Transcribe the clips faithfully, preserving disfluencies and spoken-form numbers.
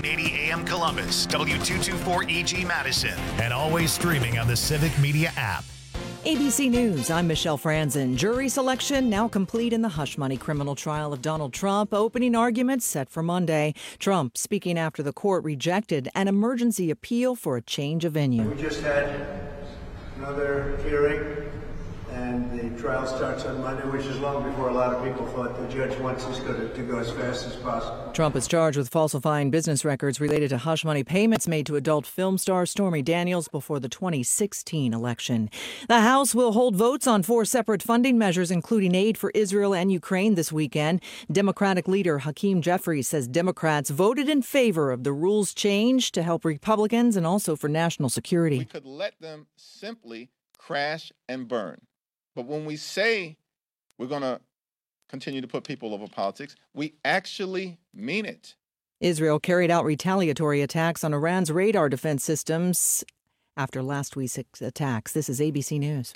thirteen eighty A M Columbus, W two twenty-four E G Madison, and always streaming on the Civic Media app. A B C News, I'm Michelle Franzen. Jury selection now complete in the hush money criminal trial of Donald Trump. Opening arguments set for Monday. Trump speaking after the court rejected an emergency appeal for a change of venue. We just had another hearing, and the trial starts on Monday, which is long before a lot of people thought. The judge wants us to, to go as fast as possible. Trump is charged with falsifying business records related to hush money payments made to adult film star Stormy Daniels before the twenty sixteen election. The House will hold votes on four separate funding measures, including aid for Israel and Ukraine this weekend. Democratic leader Hakeem Jeffries says Democrats voted in favor of the rules change to help Republicans and also for national security. We could let them simply crash and burn. But when we say we're going to continue to put people over politics, we actually mean it. Israel carried out retaliatory attacks on Iran's radar defense systems after last week's attacks. This is A B C News.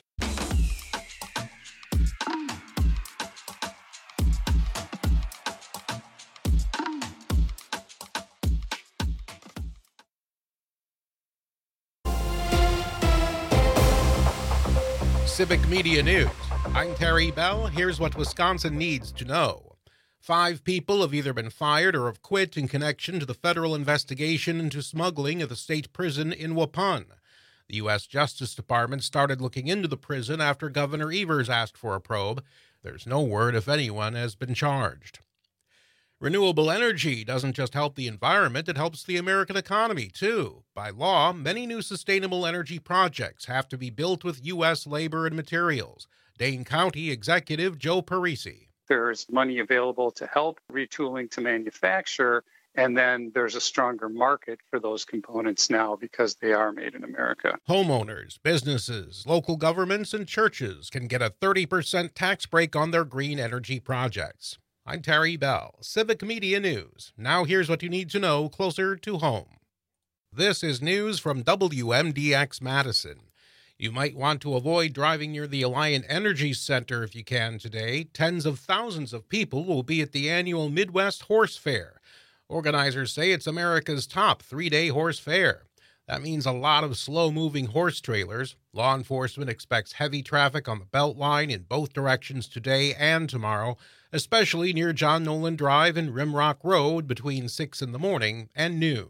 Civic Media News. I'm Terry Bell. Here's what Wisconsin needs to know. Five people have either been fired or have quit in connection to the federal investigation into smuggling at the state prison in Waupun. The U S Justice Department started looking into the prison after Governor Evers asked for a probe. There's no word if anyone has been charged. Renewable energy doesn't just help the environment, it helps the American economy, too. By law, many new sustainable energy projects have to be built with U S labor and materials. Dane County Executive Joe Parisi. There's money available to help retooling to manufacture, and then there's a stronger market for those components now because they are made in America. Homeowners, businesses, local governments, and churches can get a thirty percent tax break on their green energy projects. I'm Terry Bell, Civic Media News. Now here's what you need to know closer to home. This is news from W M D X Madison. You might want to avoid driving near the Alliant Energy Center if you can today. Tens of thousands of people will be at the annual Midwest Horse Fair. Organizers say it's America's top three-day horse fair. That means a lot of slow-moving horse trailers. Law enforcement expects heavy traffic on the Beltline in both directions today and tomorrow, especially near John Nolan Drive and Rimrock Road between six in the morning and noon.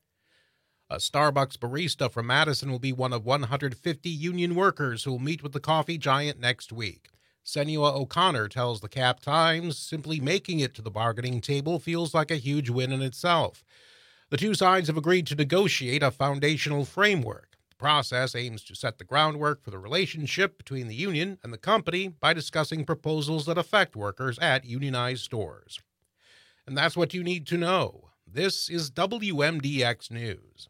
A Starbucks barista from Madison will be one of one hundred fifty union workers who will meet with the coffee giant next week. Senua O'Connor tells the Cap Times simply making it to the bargaining table feels like a huge win in itself. The two sides have agreed to negotiate a foundational framework. The process aims to set the groundwork for the relationship between the union and the company by discussing proposals that affect workers at unionized stores. And that's what you need to know. This is W M D X News.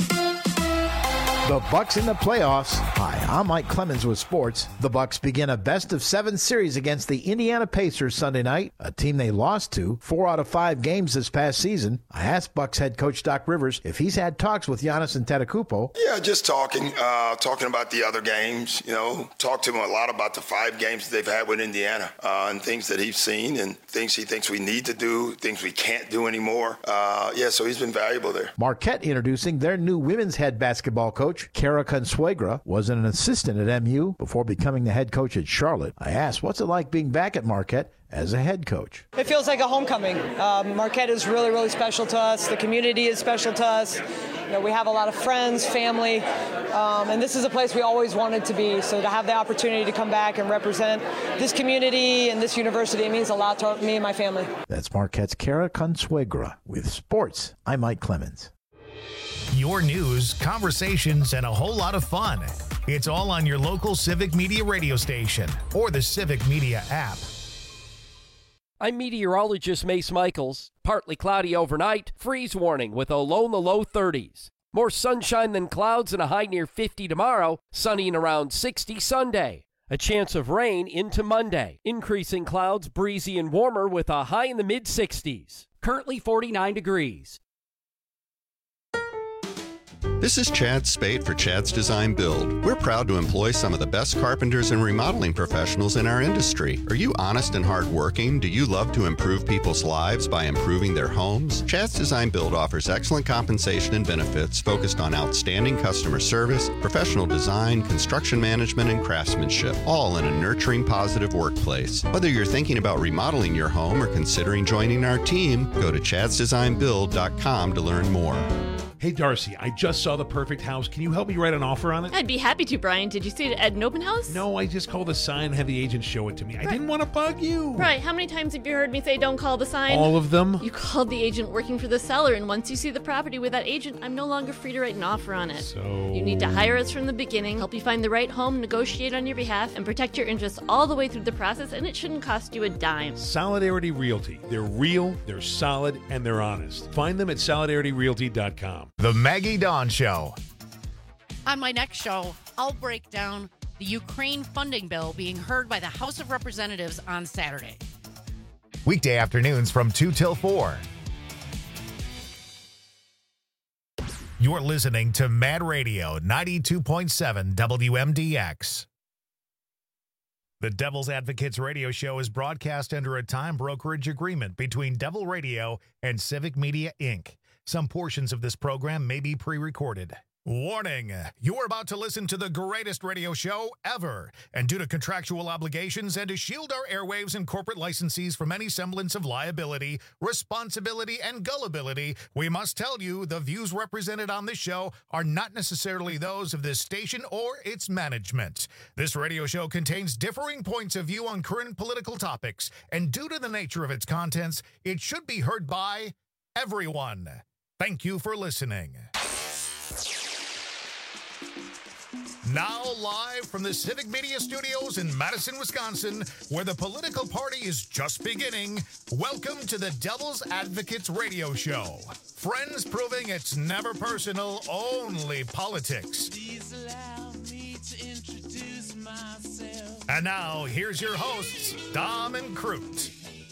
The Bucks in the playoffs. Hi, I'm Mike Clemens with sports. The Bucks begin a best-of-seven series against the Indiana Pacers Sunday night, a team they lost to four out of five games this past season. I asked Bucks head coach Doc Rivers if he's had talks with Giannis Antetokounmpo. Yeah, just talking, uh, talking about the other games. You know, talked to him a lot about the five games they've had with Indiana uh, and things that he's seen and things he thinks we need to do, things we can't do anymore. Uh, yeah, so he's been valuable there. Marquette introducing their new women's head basketball coach. Kara Consuegra was an assistant at M U before becoming the head coach at Charlotte. I asked, what's it like being back at Marquette as a head coach? It feels like a homecoming. Um, Marquette is really, really special to us. The community is special to us. You know, we have a lot of friends, family, um, and this is a place we always wanted to be. So to have the opportunity to come back and represent this community and this university, it means a lot to me and my family. That's Marquette's Kara Consuegra. With sports, I'm Mike Clemens. Your news, conversations, and a whole lot of fun. It's all on your local Civic Media radio station or the Civic Media app. I'm meteorologist Mace Michaels. Partly cloudy overnight, freeze warning with a low in the low thirties. More sunshine than clouds and a high near fifty tomorrow, sunny and around sixty Sunday. A chance of rain into Monday. Increasing clouds, breezy and warmer with a high in the mid sixties. Currently forty-nine degrees. This is Chad Spate for Chad's Design Build. We're proud to employ some of the best carpenters and remodeling professionals in our industry. Are you honest and hardworking? Do you love to improve people's lives by improving their homes? Chad's Design Build offers excellent compensation and benefits focused on outstanding customer service, professional design, construction management, and craftsmanship, all in a nurturing, positive workplace. Whether you're thinking about remodeling your home or considering joining our team, go to chads design build dot com to learn more. Hey, Darcy, I just saw the perfect house. Can you help me write an offer on it? I'd be happy to, Brian. Did you see it at an open house? No, I just called the sign and had the agent show it to me. I didn't want to bug you. Right. How many times have you heard me say don't call the sign? All of them. You called the agent working for the seller, and once you see the property with that agent, I'm no longer free to write an offer on it. So... You need to hire us from the beginning, help you find the right home, negotiate on your behalf, and protect your interests all the way through the process, and it shouldn't cost you a dime. Solidarity Realty. They're real, they're solid, and they're honest. Find them at solidarity realty dot com. The Maggie Dawn Show. On my next show, I'll break down the Ukraine funding bill being heard by the House of Representatives on Saturday. Weekday afternoons from two till four. You're listening to Mad Radio ninety-two point seven W M D X. The Devil's Advocates radio show is broadcast under a time brokerage agreement between Devil Radio and Civic Media, Incorporated. Some portions of this program may be pre-recorded. Warning, you're about to listen to the greatest radio show ever. And due to contractual obligations and to shield our airwaves and corporate licensees from any semblance of liability, responsibility, and gullibility, we must tell you the views represented on this show are not necessarily those of this station or its management. This radio show contains differing points of view on current political topics, and due to the nature of its contents, it should be heard by everyone. Thank you for listening. Now live from the Civic Media Studios in Madison, Wisconsin, where the political party is just beginning, welcome to the Devil's Advocates radio show. Friends proving it's never personal, only politics. Please allow me to introduce myself. And now, here's your hosts, Dom and Crute.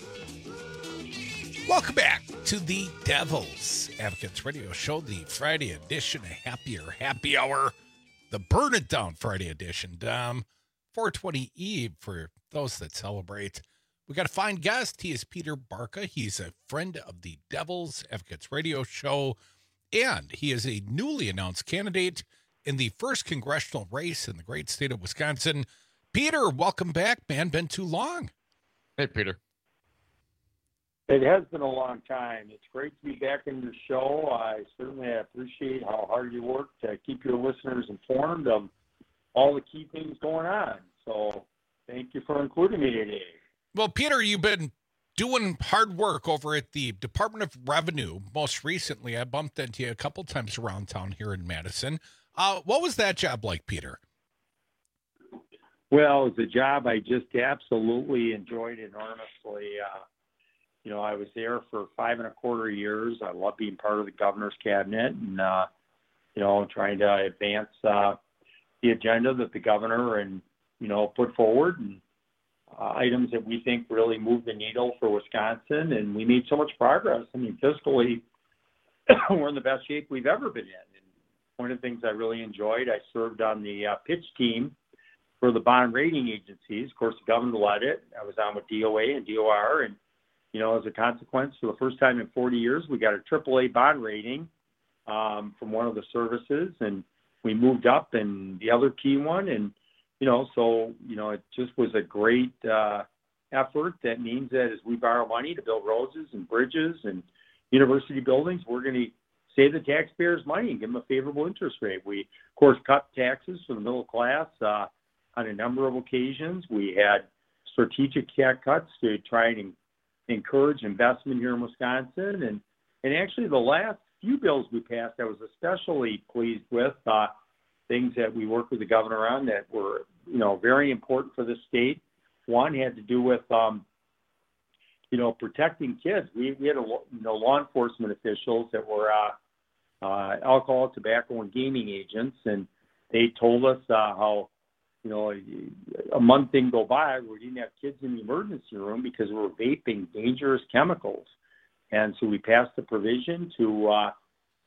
Welcome back to the Devil's Advocates radio show, the Friday edition, a happier happy hour. The Burn It Down Friday edition, Dom. four twenty Eve for those that celebrate. We got a fine guest. He is Peter Barca. He's a friend of the Devil's Advocates radio show, and he is a newly announced candidate in the first congressional race in the great state of Wisconsin. Peter, welcome back, man. Been too long. Hey, Peter. It has been a long time. It's great to be back in your show. I certainly appreciate how hard you work to keep your listeners informed of all the key things going on. So thank you for including me today. Well, Peter, you've been doing hard work over at the Department of Revenue. Most recently, I bumped into you a couple times around town here in Madison. Uh, what was that job like, Peter? Well, it was a job I just absolutely enjoyed enormously. Uh, You know, I was there for five and a quarter years. I love being part of the governor's cabinet and, uh, you know, trying to advance uh, the agenda that the governor and, you know, put forward and uh, items that we think really move the needle for Wisconsin. And we made so much progress. I mean, fiscally, we're in the best shape we've ever been in. And one of the things I really enjoyed, I served on the uh, pitch team for the bond rating agencies. Of course, the governor led it. I was on with D O A and D O R, and you know, as a consequence, for the first time in forty years, we got a triple A bond rating um, from one of the services, and we moved up in the other key one. And, you know, so, you know, it just was a great uh, effort. That means that as we borrow money to build roads and bridges and university buildings, we're going to save the taxpayers money and give them a favorable interest rate. We, of course, cut taxes for the middle class uh, on a number of occasions. We had strategic tax cuts to try and encourage investment here in Wisconsin. And, and actually the last few bills we passed, I was especially pleased with, uh, things that we worked with the governor on that were, you know, very important for the state. One had to do with, um, you know, protecting kids. We, we had, a, you know, law enforcement officials that were uh, uh, alcohol, tobacco, and gaming agents, and they told us uh, how, you know, a, a month didn't go by where we didn't have kids in the emergency room because we were vaping dangerous chemicals. And so we passed the provision to uh,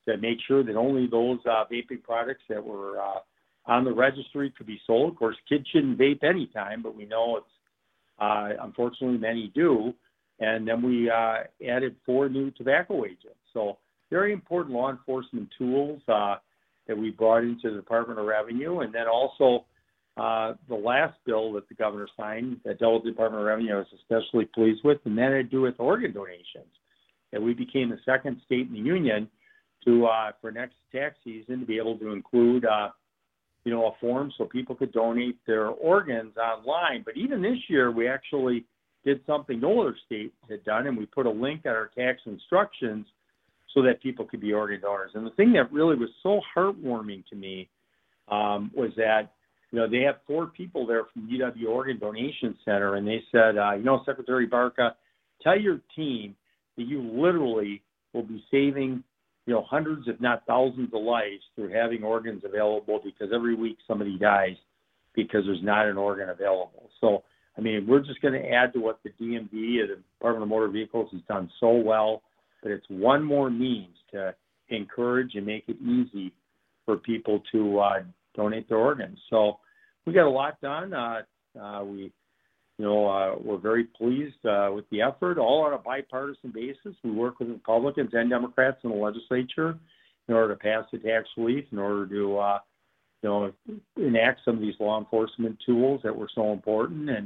to make sure that only those uh, vaping products that were uh, on the registry could be sold. Of course, kids shouldn't vape anytime, but we know it's uh, unfortunately many do. And then we uh, added four new tobacco agents. So very important law enforcement tools uh, that we brought into the Department of Revenue. And then also uh, the last bill that the governor signed that dealt with the Department of Revenue I was especially pleased with, and that had to do with organ donations. That we became the second state in the union to, uh, for next tax season, to be able to include, uh, you know, a form so people could donate their organs online. But even this year, we actually did something no other state had done, and we put a link on our tax instructions so that people could be organ donors. And the thing that really was so heartwarming to me um, was that, you know, they have four people there from U W Organ Donation Center, and they said, uh, you know, Secretary Barca, tell your team that you literally will be saving, you know, hundreds, if not thousands of lives through having organs available, because every week somebody dies because there's not an organ available. So, I mean, we're just going to add to what the D M V, the Department of Motor Vehicles, has done so well, but it's one more means to encourage and make it easy for people to uh, donate their organs. So we got a lot done. Uh, uh, we, you know, uh, we're very pleased uh, with the effort, all on a bipartisan basis. We work with Republicans and Democrats in the legislature in order to pass the tax relief, in order to, uh, you know, enact some of these law enforcement tools that were so important. And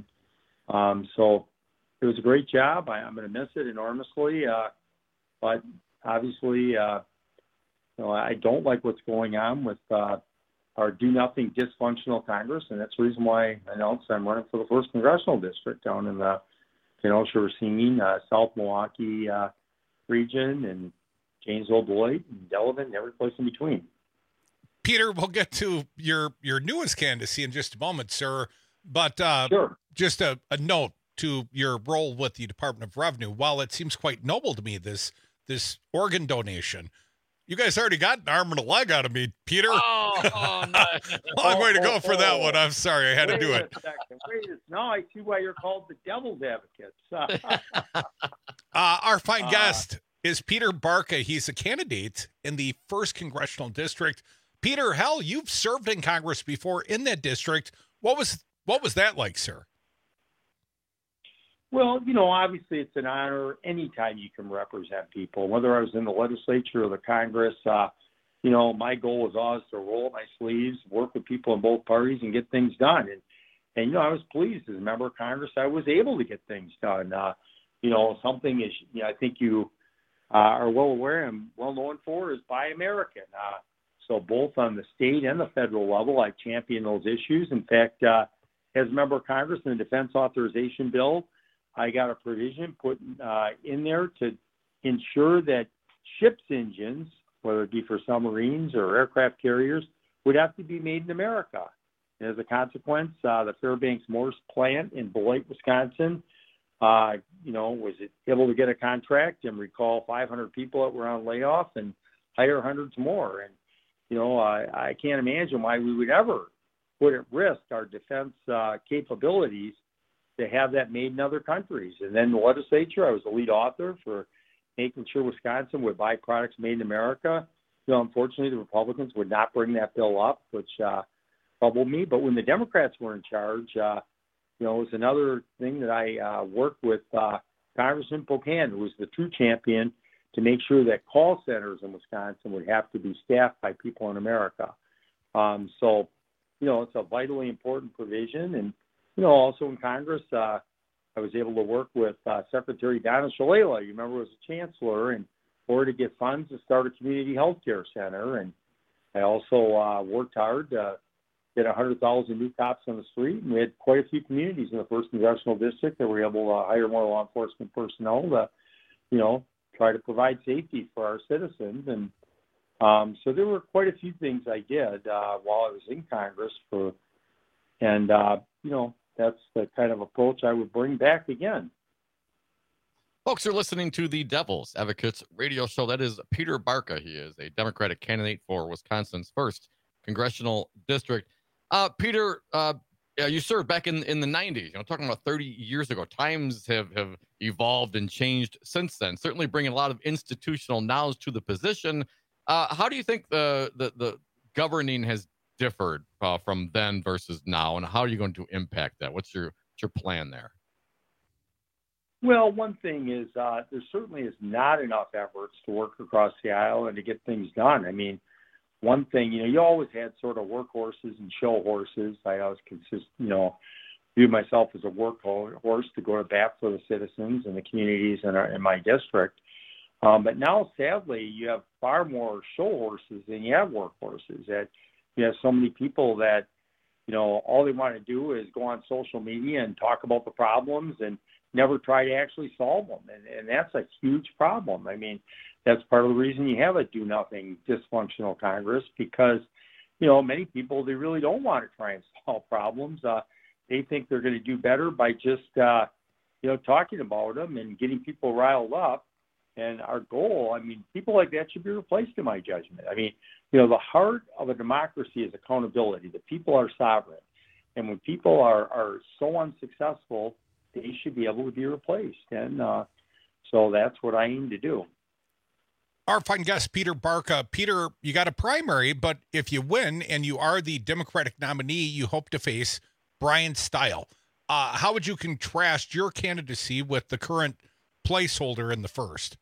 um, so it was a great job. I, I'm going to miss it enormously. Uh, but obviously, uh, you know, I don't like what's going on with uh, our do-nothing dysfunctional Congress, and that's the reason why I announced I'm running for the first congressional district down in the Kenosha, Racine, uh, South Milwaukee uh, region, and Janesville, Beloit, and Delavan, and every place in between. Peter, we'll get to your your newest candidacy in just a moment, sir. But uh, sure. just a, a note to your role with the Department of Revenue. While it seems quite noble to me, this this organ donation, you guys already got an arm and a leg out of me, Peter. Oh, oh nice. Long way to go for that one. I'm sorry, I had Wait to do it. A second. Wait a, now I see why you're called the devil's advocates. uh, our fine uh, guest is Peter Barca. He's a candidate in the first congressional district. Peter, hell, you've served in Congress before in that district. What was what was that like, sir? Well, you know, obviously it's an honor anytime you can represent people, whether I was in the legislature or the Congress. Uh, you know, my goal was always to roll up my sleeves, work with people in both parties, and get things done. And, and you know, I was pleased as a member of Congress I was able to get things done. Uh, you know, something is, you know, I think you uh, are well aware and well known for is Buy American. Uh, so both on the state and the federal level, I champion those issues. In fact, uh, as a member of Congress in the Defense Authorization Bill, I got a provision put uh, in there to ensure that ships' engines, whether it be for submarines or aircraft carriers, would have to be made in America. And as a consequence, uh, the Fairbanks Morse plant in Beloit, Wisconsin, uh, you know, was able to get a contract and recall five hundred people that were on layoff and hire hundreds more. And, you know, I, I can't imagine why we would ever put at risk our defense uh, capabilities to have that made in other countries. And then the legislature, I was the lead author for making sure Wisconsin would buy products made in America. You know, unfortunately, the Republicans would not bring that bill up, which uh, troubled me. But when the Democrats were in charge, uh, you know, it was another thing that I uh, worked with uh, Congressman Pocan, who was the true champion, to make sure that call centers in Wisconsin would have to be staffed by people in America. Um, so, you know, it's a vitally important provision. And, you know, also in Congress, uh, I was able to work with uh, Secretary Donna Shalala, you remember, was a chancellor, in order to get funds to start a community health care center. And I also uh, worked hard to get one hundred thousand new cops on the street. And we had quite a few communities in the first congressional district that were able to hire more law enforcement personnel to, you know, try to provide safety for our citizens. And um, so there were quite a few things I did uh, while I was in Congress for, and, uh, you know, that's the kind of approach I would bring back again. Folks are listening to the Devil's Advocates radio show. That is Peter Barca. He is a Democratic candidate for Wisconsin's first congressional district. Uh, Peter, uh, you served back in, in the nineties, you know, talking about thirty years ago. Times have, have evolved and changed since then, certainly bringing a lot of institutional knowledge to the position. Uh, how do you think the, the, the governing has differed uh, from then versus now, and how are you going to impact that? What's your, what's your plan there? Well, one thing is uh, there certainly is not enough efforts to work across the aisle and to get things done. I mean, one thing, you know, you always had sort of workhorses and show horses. I always consist, you know, view myself as a workhorse to go to bat for the citizens and the communities in, our, in my district. Um, but now, sadly, you have far more show horses than you have workhorses. That you have so many people that, you know, all they want to do is go on social media and talk about the problems and never try to actually solve them. And, and that's a huge problem. I mean, that's part of the reason you have a do-nothing dysfunctional Congress, because, you know, many people, they really don't want to try and solve problems. Uh, they think they're going to do better by just, uh, you know, talking about them and getting people riled up. And our goal, I mean, people like that should be replaced in my judgment. I mean, you know, the heart of a democracy is accountability. The people are sovereign. And when people are, are so unsuccessful, they should be able to be replaced. And uh, so that's what I aim to do. Our fine guest, Peter Barca. Peter, you got a primary, but if you win and you are the Democratic nominee, you hope to face Brian Stile. Uh, how would you contrast your candidacy with the current placeholder in the first?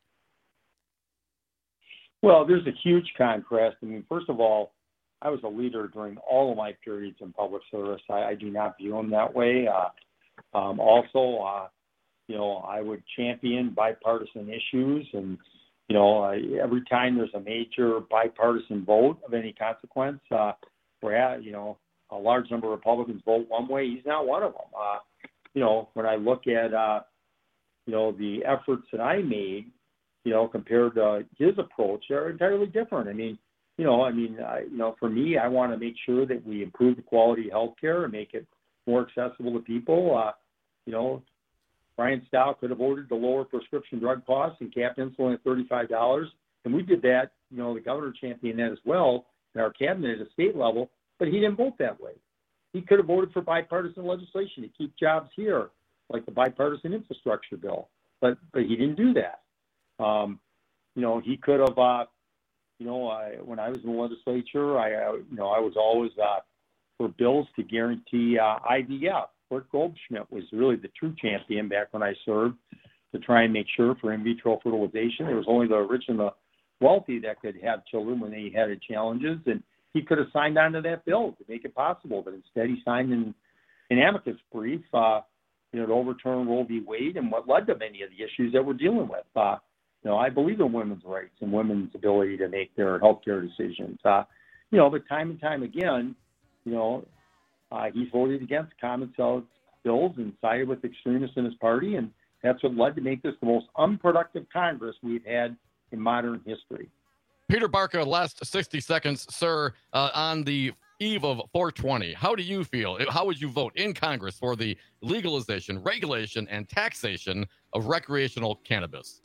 Well, there's a huge contrast. I mean, first of all, I was a leader during all of my periods in public service. I, I do not view them that way. Uh, Um, also, uh, you know, I would champion bipartisan issues, and, you know, uh, every time there's a major bipartisan vote of any consequence, uh, where, you know, a large number of Republicans vote one way, he's not one of them. Uh, you know, when I look at, uh, you know, the efforts that I made, you know, compared to his approach, they're entirely different. I mean, you know, I mean, I, you know, for me, I want to make sure that we improve the quality of health care and make it more accessible to people. Uh, you know, Brian Stile could have ordered to lower prescription drug costs and capped insulin at thirty-five dollars. And we did that. You know, the governor championed that as well in our cabinet at a state level, but he didn't vote that way. He could have voted for bipartisan legislation to keep jobs here, like the bipartisan infrastructure bill, but, but he didn't do that. Um, you know, he could have, uh, you know, I, when I was in the legislature, I, uh, you know, I was always uh, for bills to guarantee uh, I V F. Bert Goldschmidt was really the true champion back when I served to try and make sure for in vitro fertilization. It was only the rich and the wealthy that could have children when they had challenges, and he could have signed on to that bill to make it possible, but instead he signed an, an amicus brief, uh, you know, to overturn Roe v. Wade and what led to many of the issues that we're dealing with. Uh, you know, I believe in women's rights and women's ability to make their health care decisions. Uh, you know, but time and time again, you know, uh, he's voted against common sense bills and sided with extremists in his party, and that's what led to make this the most unproductive Congress we've had in modern history. Peter Barca, last sixty seconds, sir, uh, on the eve of four twenty. How do you feel? How would you vote in Congress for the legalization, regulation, and taxation of recreational cannabis?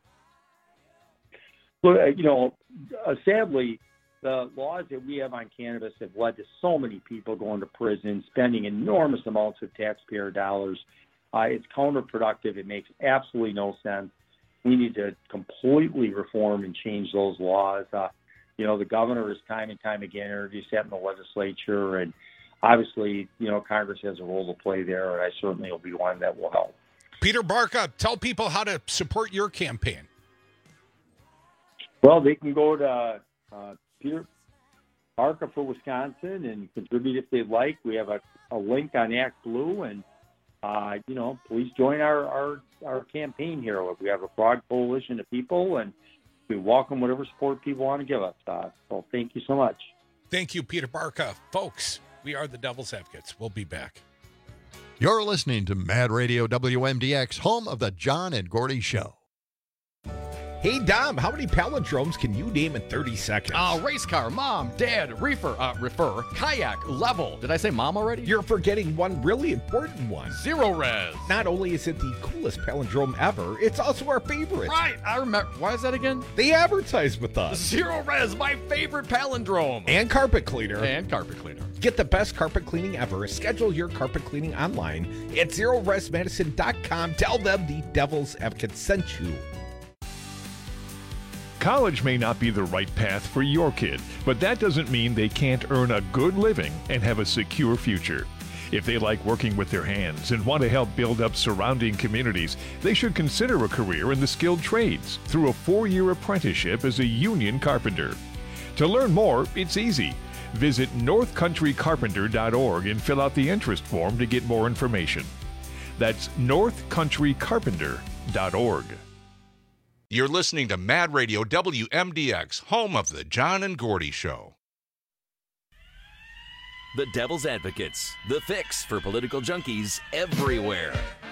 Well, you know, uh, sadly, the laws that we have on cannabis have led to so many people going to prison, spending enormous amounts of taxpayer dollars. Uh, it's counterproductive. It makes absolutely no sense. We need to completely reform and change those laws. Uh, you know, the governor has time and time again introduced that in the legislature, and obviously, you know, Congress has a role to play there, and I certainly will be one that will help. Peter Barca, tell people how to support your campaign. Well, they can go to uh, Peter Barca for Wisconsin and contribute if they'd like. We have a, a link on Act Blue, and uh, you know, please join our, our our campaign here. We have a broad coalition of people, and we welcome whatever support people want to give us. Uh, so thank you so much. Thank you, Peter Barca. Folks, we are the Devil's Advocates. We'll be back. You're listening to Mad Radio W M D X, home of the John and Gordy Show. Hey, Dom, how many palindromes can you name in thirty seconds? Uh, race car, mom, dad, reefer, uh, refer, kayak, level. Did I say mom already? You're forgetting one really important one. Zero res. Not only is it the coolest palindrome ever, it's also our favorite. Right, I remember. Why is that again? They advertise with us. Zero res, my favorite palindrome. And carpet cleaner. And carpet cleaner. Get the best carpet cleaning ever. Schedule your carpet cleaning online at zero res medicine dot com. Tell them the Devil's Advocate sent you. College may not be the right path for your kid, but that doesn't mean they can't earn a good living and have a secure future. If they like working with their hands and want to help build up surrounding communities, they should consider a career in the skilled trades through a four-year apprenticeship as a union carpenter. To learn more, it's easy. Visit north country carpenter dot org and fill out the interest form to get more information. That's north country carpenter dot org. You're listening to Mad Radio W M D X, home of the John and Gordy Show. The Devil's Advocates, the fix for political junkies everywhere.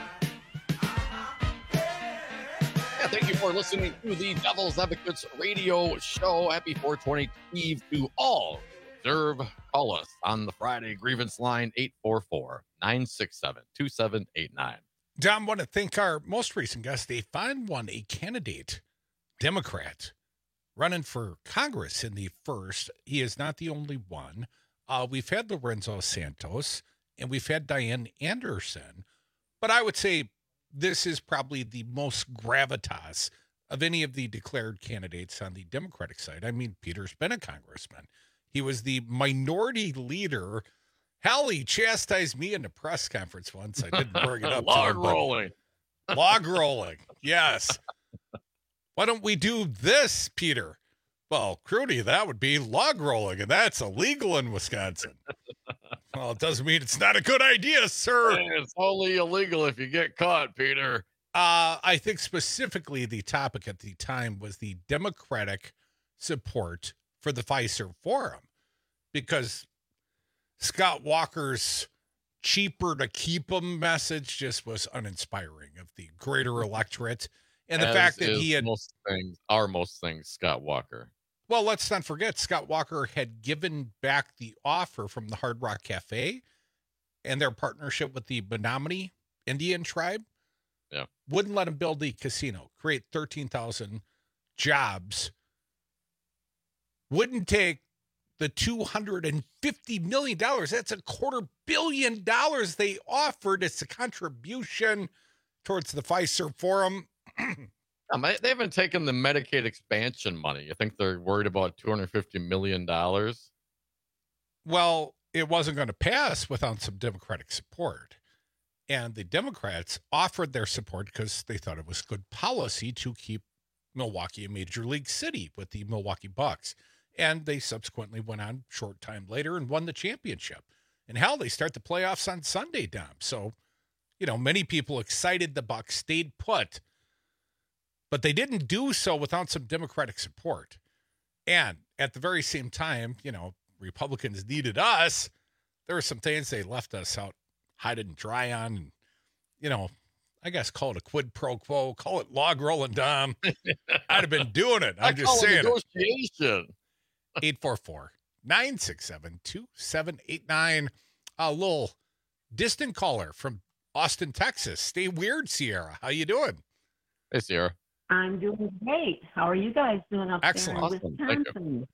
Yeah, thank you for listening to the Devil's Advocates radio show. Happy four twenty Eve to all. Observe, call us on the Friday grievance line, eight four four, nine six seven, two seven eight nine. Don, I want to thank our most recent guest. They found one, a candidate, Democrat, running for Congress in the first. He is not the only one. Uh, we've had Lorenzo Santos, and we've had Diane Anderson. But I would say this is probably the most gravitas of any of the declared candidates on the Democratic side. I mean, Peter's been a congressman. He was the minority leader. Hell, he chastised me in a press conference once. I didn't bring it up. Log to him, rolling. Log rolling. Yes. Why don't we do this, Peter? Well, Crudy, that would be log rolling, and that's illegal in Wisconsin. Well, it doesn't mean it's not a good idea, sir. It's only illegal if you get caught, Peter. Uh, I think specifically the topic at the time was the Democratic support for the Fiserv Forum, because Scott Walker's cheaper to keep them message just was uninspiring of the greater electorate. And the As fact that is he had most things are most things Scott Walker. Well, let's not forget, Scott Walker had given back the offer from the Hard Rock Cafe and their partnership with the Menominee Indian tribe. Yeah. Wouldn't let him build the casino, create thirteen thousand jobs. Wouldn't take the two hundred fifty million dollars. That's a quarter billion dollars they offered as a contribution towards the Fiserv Forum. Um, they haven't taken the Medicaid expansion money. You think they're worried about two hundred fifty million dollars? Well, it wasn't going to pass without some Democratic support. And the Democrats offered their support because they thought it was good policy to keep Milwaukee a major league city with the Milwaukee Bucks. And they subsequently went on short time later and won the championship. And hell, they start the playoffs on Sunday, Dom. So, you know, many people excited the Bucks stayed put. But they didn't do so without some Democratic support. And at the very same time, you know, Republicans needed us. There were some things they left us out high and dry on. And, you know, I guess call it a quid pro quo, call it log rolling, Dom. I'd have been doing it. I'm I just call saying. it negotiation. eight four four, nine six seven, two seven eight nine. A little distant caller from Austin, Texas. Stay weird, Sierra. How you doing? Hey, Sierra. I'm doing great. How are you guys doing up Excellent. there in Awesome. Wisconsin?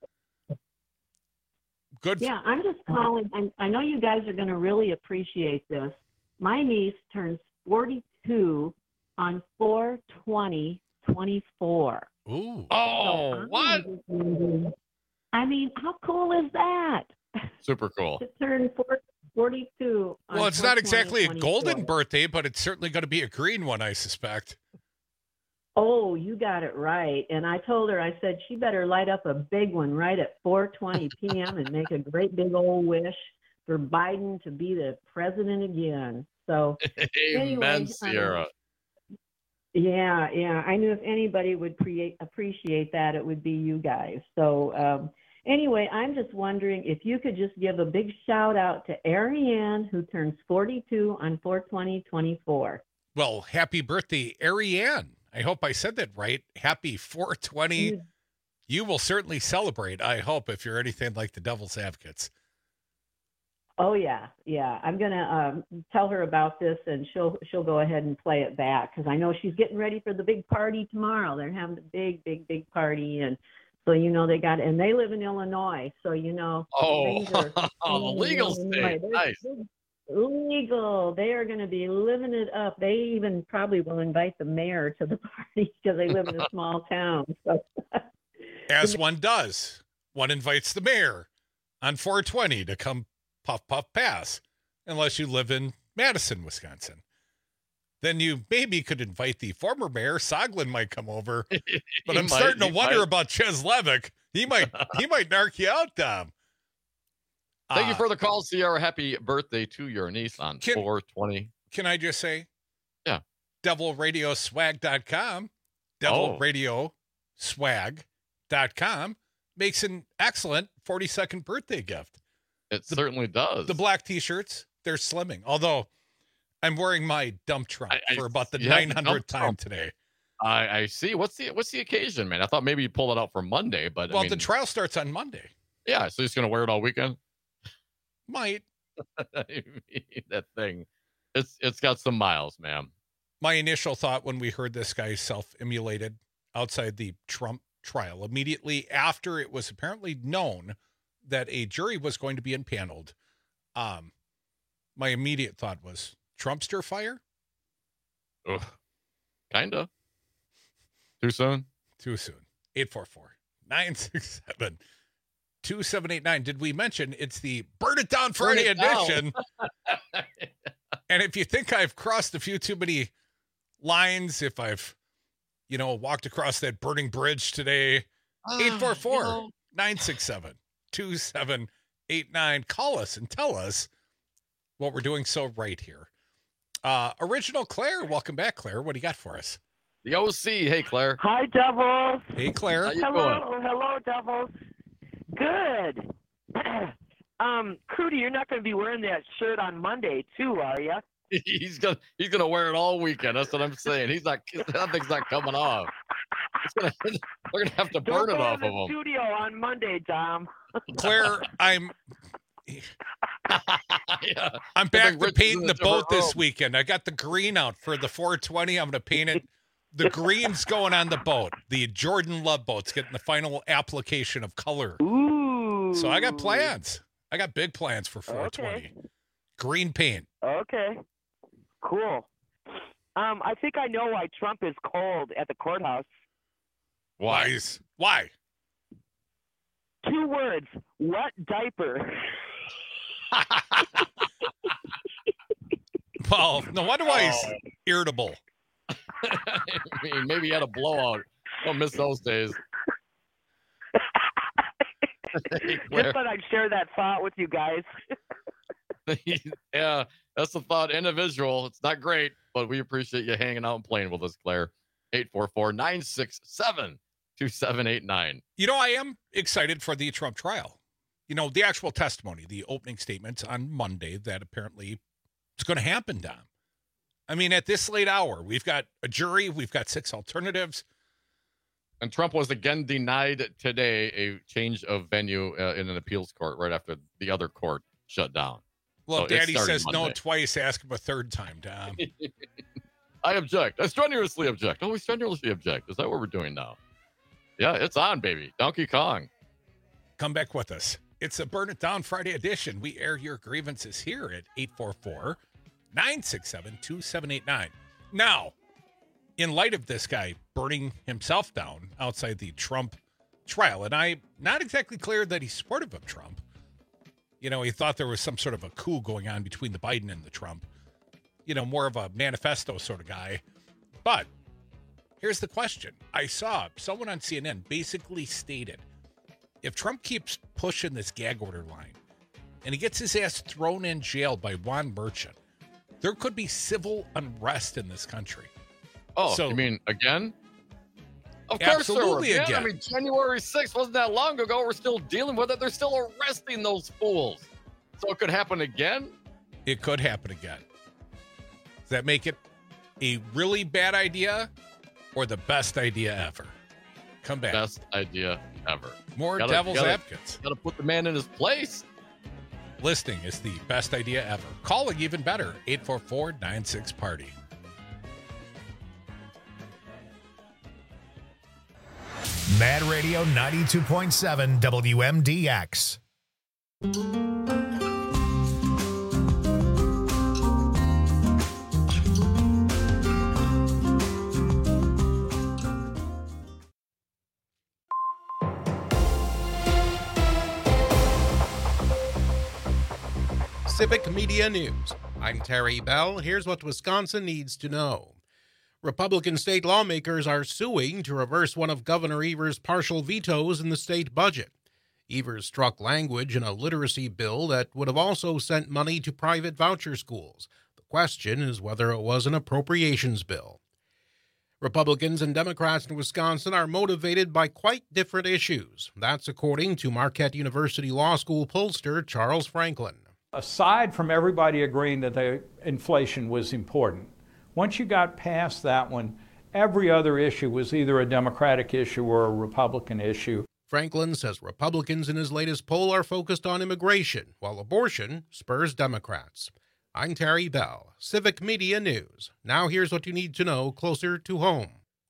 Good. Yeah, I'm just calling. I, I know you guys are going to really appreciate this. My niece turns forty-two on four twenty twenty-four. Ooh. Oh, So what? I'm- I mean, how cool is that? Super cool. To turn four, forty-two. on Well, it's not exactly a four twenty golden twenty-four. birthday, but it's certainly going to be a green one, I suspect. Oh, you got it right. And I told her, I said, she better light up a big one right at four twenty p.m. and make a great big old wish for Biden to be the president again. So, anyway, Amen, Sierra. um, yeah, yeah. I knew if anybody would create, appreciate that, it would be you guys. So, um, anyway, I'm just wondering if you could just give a big shout out to Ariane, who turns forty-two on four twenty twenty-four. Well, happy birthday, Ariane. I hope I said that right. Happy four twenty. You will certainly celebrate, I hope, if you're anything like the Devil's Advocates. Oh yeah, yeah. I'm gonna um, tell her about this, and she'll she'll go ahead and play it back because I know she's getting ready for the big party tomorrow. They're having a big, big, big party, and so you know they got and they live in Illinois, so you know. Oh, things are- legal state. They're- Nice. they're Legal. They are going to be living it up. They even probably will invite the mayor to the party because they live in a small town. So As one does. One invites the mayor on four twenty to come puff, puff, pass, unless you live in Madison, Wisconsin. Then you maybe could invite the former mayor. Soglin might come over, but I'm might, starting to wonder might. about Ches Levick. He might he might narc you out, Tom. Thank you Uh, for the call, Sierra. Happy birthday to your niece on Can- four twenty. Can I just say? Yeah. devil radio swag dot com. devil radio swag dot com makes an excellent forty-second birthday gift. It certainly does. The black T-shirts, they're slimming. Although I'm wearing my dump trunk I- I- for about the you have the nine hundredth dump time trunk. today. I, I see. What's the what's the occasion, man? I thought maybe you pull it out for Monday, but Well, I mean, the trial starts on Monday. yeah, so he's gonna wear it all weekend. Might. I mean, that thing, it's it's got some miles, man. My initial thought when we heard this guy self-immolated outside the Trump trial, immediately after it was apparently known that a jury was going to be impaneled, um, my immediate thought was Trumpster fire? Ugh. Kinda. Too soon? Too soon. eight four four, nine six seven, two seven eight nine. Did we mention it's the Burn It Down Friday Burn it down. edition? And if you think I've crossed a few too many lines, if I've, you know, walked across that burning bridge today, eight four four, nine six seven, two seven eight nine. Call us and tell us what we're doing so right here. Uh, Original Claire, welcome back, Claire. What do you got for us? The O C. Hey, Claire. Hi, Devils. Hey, Claire. How you Hello, hello, Devils. Good. um, Crudy, you're not going to be wearing that shirt on Monday, too, are you? He's gonna he's gonna wear it all weekend. That's what I'm saying. He's not that thing's not coming off. It's gonna, they're gonna have to burn Don't it go off in the of him. studio on Monday, Tom. Claire, I'm Yeah. I'm I back think to Rich is painting in the a different boat this room. weekend. I got the green out for the four twenty. I'm going to paint it. The green's going on the boat. The Jordan Love boat's getting the final application of color. Ooh. So I got plans. I got big plans for four twenty. Okay. Green paint. Okay. Cool. Um, I think I know why Trump is cold at the courthouse. Why? is- Why? Two words. Wet diaper. Well, no wonder why he's Oh. irritable. I mean, maybe he had a blowout. Don't miss those days. Hey, Just Claire. thought I'd share that thought with you guys. Yeah, that's the thought. Individual. It's not great, but we appreciate you hanging out and playing with us, Claire. eight four four, nine six seven, two seven eight nine. You know, I am excited for the Trump trial. You know, the actual testimony, the opening statements on Monday that apparently it's going to happen, Dom. I mean, at this late hour, we've got a jury, we've got six alternatives. And Trump was again denied today a change of venue uh, in an appeals court right after the other court shut down. Well, So it Daddy started says no Monday. twice, ask him a third time, Dom. I object. I strenuously object. Oh, we strenuously object. Is that what we're doing now? Yeah, it's on, baby. Donkey Kong. Come back with us. It's a Burn It Down Friday edition. We air your grievances here at eight four four, nine six seven, two seven eight nine. Now, in light of this guy burning himself down outside the Trump trial, and I'm not exactly clear that he's supportive of Trump. You know, he thought there was some sort of a coup going on between the Biden and the Trump. You know, more of a manifesto sort of guy. But here's the question. I saw someone on C N N basically stated, if Trump keeps pushing this gag order line and he gets his ass thrown in jail by Juan Merchant, there could be civil unrest in this country. Oh, So- you mean again? Of course there were, Absolutely man. again. I mean, January sixth wasn't that long ago. We're still dealing with it. They're still arresting those fools. So it could happen again? It could happen again. Does that make it a really bad idea or the best idea ever? Come back. Best idea ever. More Gotta- devil's gotta- advocates. Gotta put the man in his place. Listening is the best idea ever. Calling even better. eight four four, nine six party. Mad Radio ninety-two point seven W M D X. Civic Media News. I'm Terry Bell. Here's what Wisconsin needs to know. Republican state lawmakers are suing to reverse one of Governor Evers' partial vetoes in the state budget. Evers struck language in a literacy bill that would have also sent money to private voucher schools. The question is whether it was an appropriations bill. Republicans and Democrats in Wisconsin are motivated by quite different issues. That's according to Marquette University Law School pollster Charles Franklin. Aside from everybody agreeing that the inflation was important, once you got past that one, every other issue was either a Democratic issue or a Republican issue. Franklin says Republicans in his latest poll are focused on immigration, while abortion spurs Democrats. I'm Terry Bell, Civic Media News. Now here's what you need to know closer to home.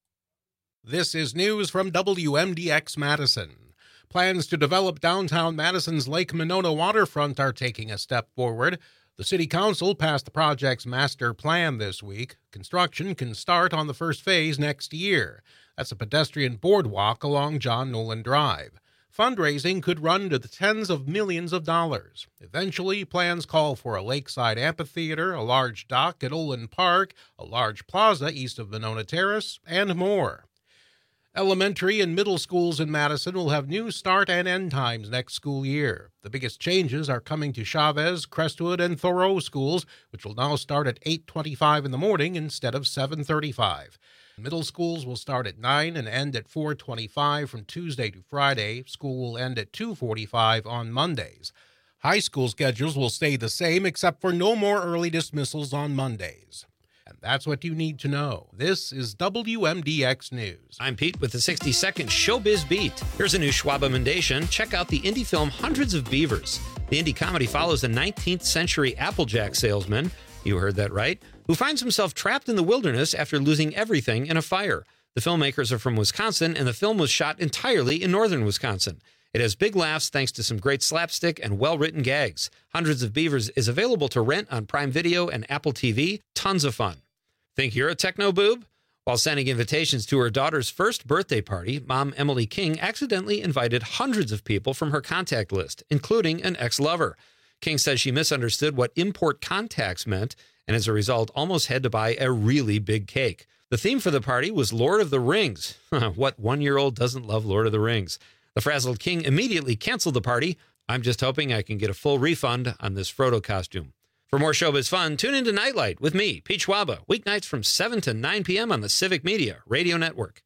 This is news from W M D X Madison. Plans to develop downtown Madison's Lake Monona waterfront are taking a step forward. The City Council passed the project's master plan this week. Construction can start on the first phase next year. That's a pedestrian boardwalk along John Nolan Drive. Fundraising could run to the tens of millions of dollars. Eventually, plans call for a lakeside amphitheater, a large dock at Olin Park, a large plaza east of Monona Terrace, and more. Elementary and middle schools in Madison will have new start and end times next school year. The biggest changes are coming to Chavez, Crestwood, and Thoreau schools, which will now start at eight twenty-five in the morning instead of seven thirty-five. Middle schools will start at nine and end at four twenty-five from Tuesday to Friday. School will end at two forty-five on Mondays. High school schedules will stay the same except for no more early dismissals on Mondays. And that's what you need to know. This is W M D X News. I'm Pete with the sixty second Showbiz Beat. Here's a new Schwab Emendation. Check out the indie film Hundreds of Beavers. The indie comedy follows a nineteenth century Applejack salesman, you heard that right, who finds himself trapped in the wilderness after losing everything in a fire. The filmmakers are from Wisconsin, and the film was shot entirely in northern Wisconsin. It has big laughs thanks to some great slapstick and well-written gags. Hundreds of Beavers is available to rent on Prime Video and Apple T V. Tons of fun. Think you're a techno boob? While sending invitations to her daughter's first birthday party, Mom Emily King accidentally invited hundreds of people from her contact list, including an ex-lover. King says she misunderstood what import contacts meant, and as a result, almost had to buy a really big cake. The theme for the party was Lord of the Rings. What one-year-old doesn't love Lord of the Rings? The frazzled King immediately canceled the party. I'm just hoping I can get a full refund on this Frodo costume. For more showbiz fun, tune into Nightlight with me, Pete Schwaba, weeknights from seven to nine p.m. on the Civic Media Radio Network.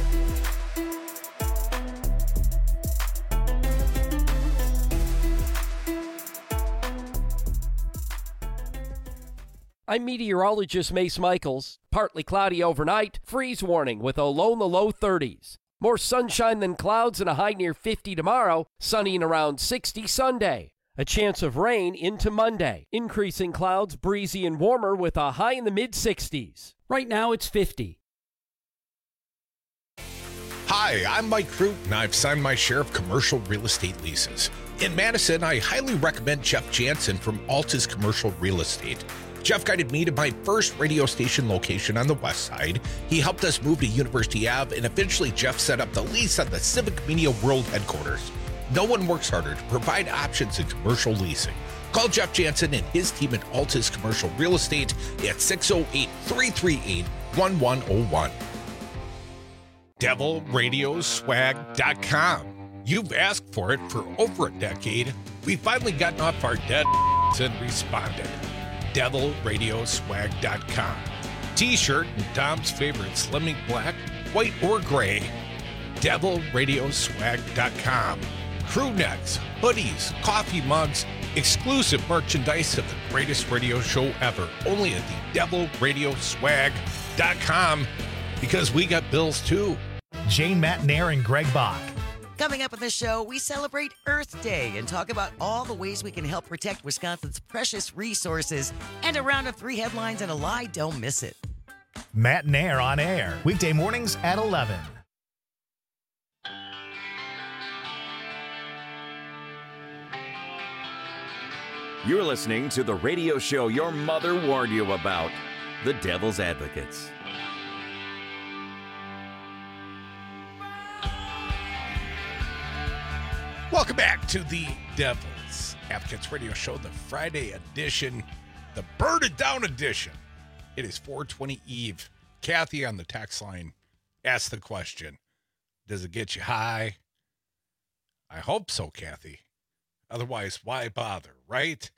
I'm meteorologist Mace Michaels. Partly cloudy overnight, freeze warning with a low in the low thirties. More sunshine than clouds and a high near fifty tomorrow, sunny and around sixty Sunday. A chance of rain into Monday. Increasing clouds, breezy and warmer with a high in the mid-sixties. Right now it's fifty. Hi, I'm Mike Crute, and I've signed my share of commercial real estate leases. In Madison, I highly recommend Jeff Jansen from Altus Commercial Real Estate. Jeff guided me to my first radio station location on the west side. He helped us move to University Avenue, and eventually Jeff set up the lease at the Civic Media World headquarters. No one works harder to provide options in commercial leasing. Call Jeff Jansen and his team at Altus Commercial Real Estate at six oh eight, three three eight, one one oh one. devil radio swag dot com. You've asked for it for over a decade. We've finally gotten off our dead and responded. devil radio swag dot com. T-shirt in Tom's favorite slimming black, white, or gray. devil radio swag dot com. Crew necks, hoodies, coffee mugs, exclusive merchandise of the greatest radio show ever. Only at the devil radio swag dot com, because we got bills too. Jane Matnair and Greg Bach. Coming up on this show, we celebrate Earth Day and talk about all the ways we can help protect Wisconsin's precious resources. And a round of three headlines and a lie, don't miss it. Matnair on air, weekday mornings at eleven. You're listening to the radio show your mother warned you about, The Devil's Advocates. Welcome back back to the Devils Advocates Radio Show, the Friday edition, the Burn It Down edition. It is four twenty Eve. Kathy on the text line asked the question, does it get you high? I hope so, Kathy. Otherwise, why bother, right?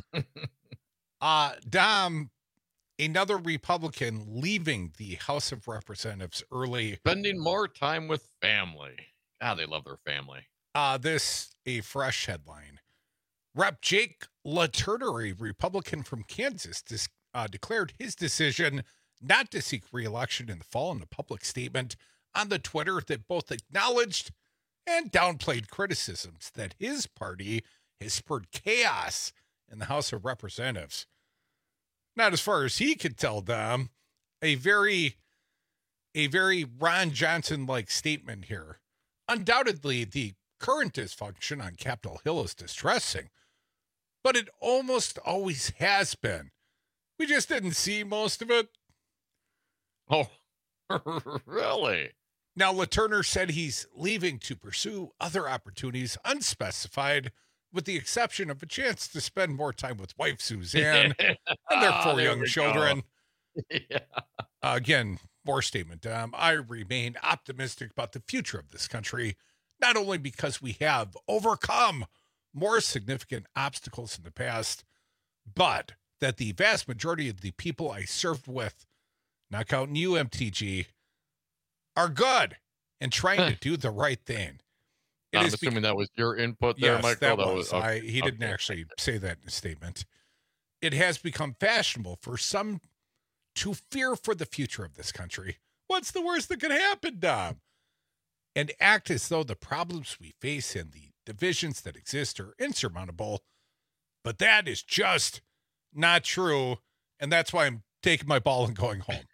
uh, Dom, another Republican leaving the House of Representatives early. Spending more time with family. Ah, they love their family. Uh, this, a fresh headline. Representative Jake LaTurner, a Republican from Kansas, dis, uh, declared his decision not to seek re-election in the fall in a public statement on the Twitter that both acknowledged and downplayed criticisms that his party has spurred chaos in the House of Representatives. Not as far as he could tell, Dom. A very, a very Ron Johnson-like statement here. Undoubtedly, the current dysfunction on Capitol Hill is distressing, but it almost always has been. We just didn't see most of it. Oh, really? Now, LaTurner said he's leaving to pursue other opportunities unspecified, with the exception of a chance to spend more time with wife Suzanne and their four oh, young children. Yeah. Uh, again, more statement. Um, I remain optimistic about the future of this country, not only because we have overcome more significant obstacles in the past, but that the vast majority of the people I served with, not counting you, M T G, are good and trying to do the right thing. It I'm is assuming bec- that was your input there, yes, Michael. that That was. was I, okay. he didn't Okay. actually say that in a statement. It has become fashionable for some to fear for the future of this country. What's the worst that could happen, Dom? And act as though the problems we face and the divisions that exist are insurmountable. But that is just not true. And that's why I'm taking my ball and going home.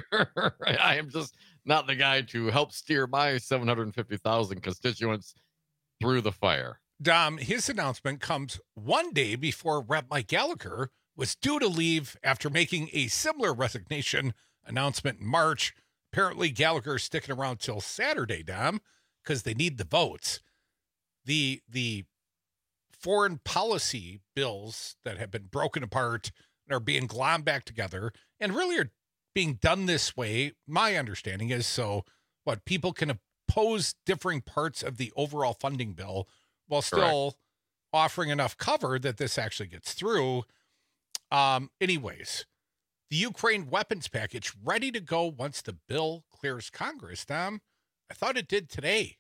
I am just not the guy to help steer my seven hundred fifty thousand constituents through the fire. Dom, his announcement comes one day before Representative Mike Gallagher was due to leave after making a similar resignation announcement in March. Apparently, Gallagher's sticking around till Saturday, Dom, because they need the votes. The the foreign policy bills that have been broken apart and are being glommed back together and really are being done this way, my understanding is so what people can oppose differing parts of the overall funding bill while still Correct. offering enough cover that this actually gets through. Um, anyways, the Ukraine weapons package ready to go once the bill clears Congress, Tom. I thought it did today.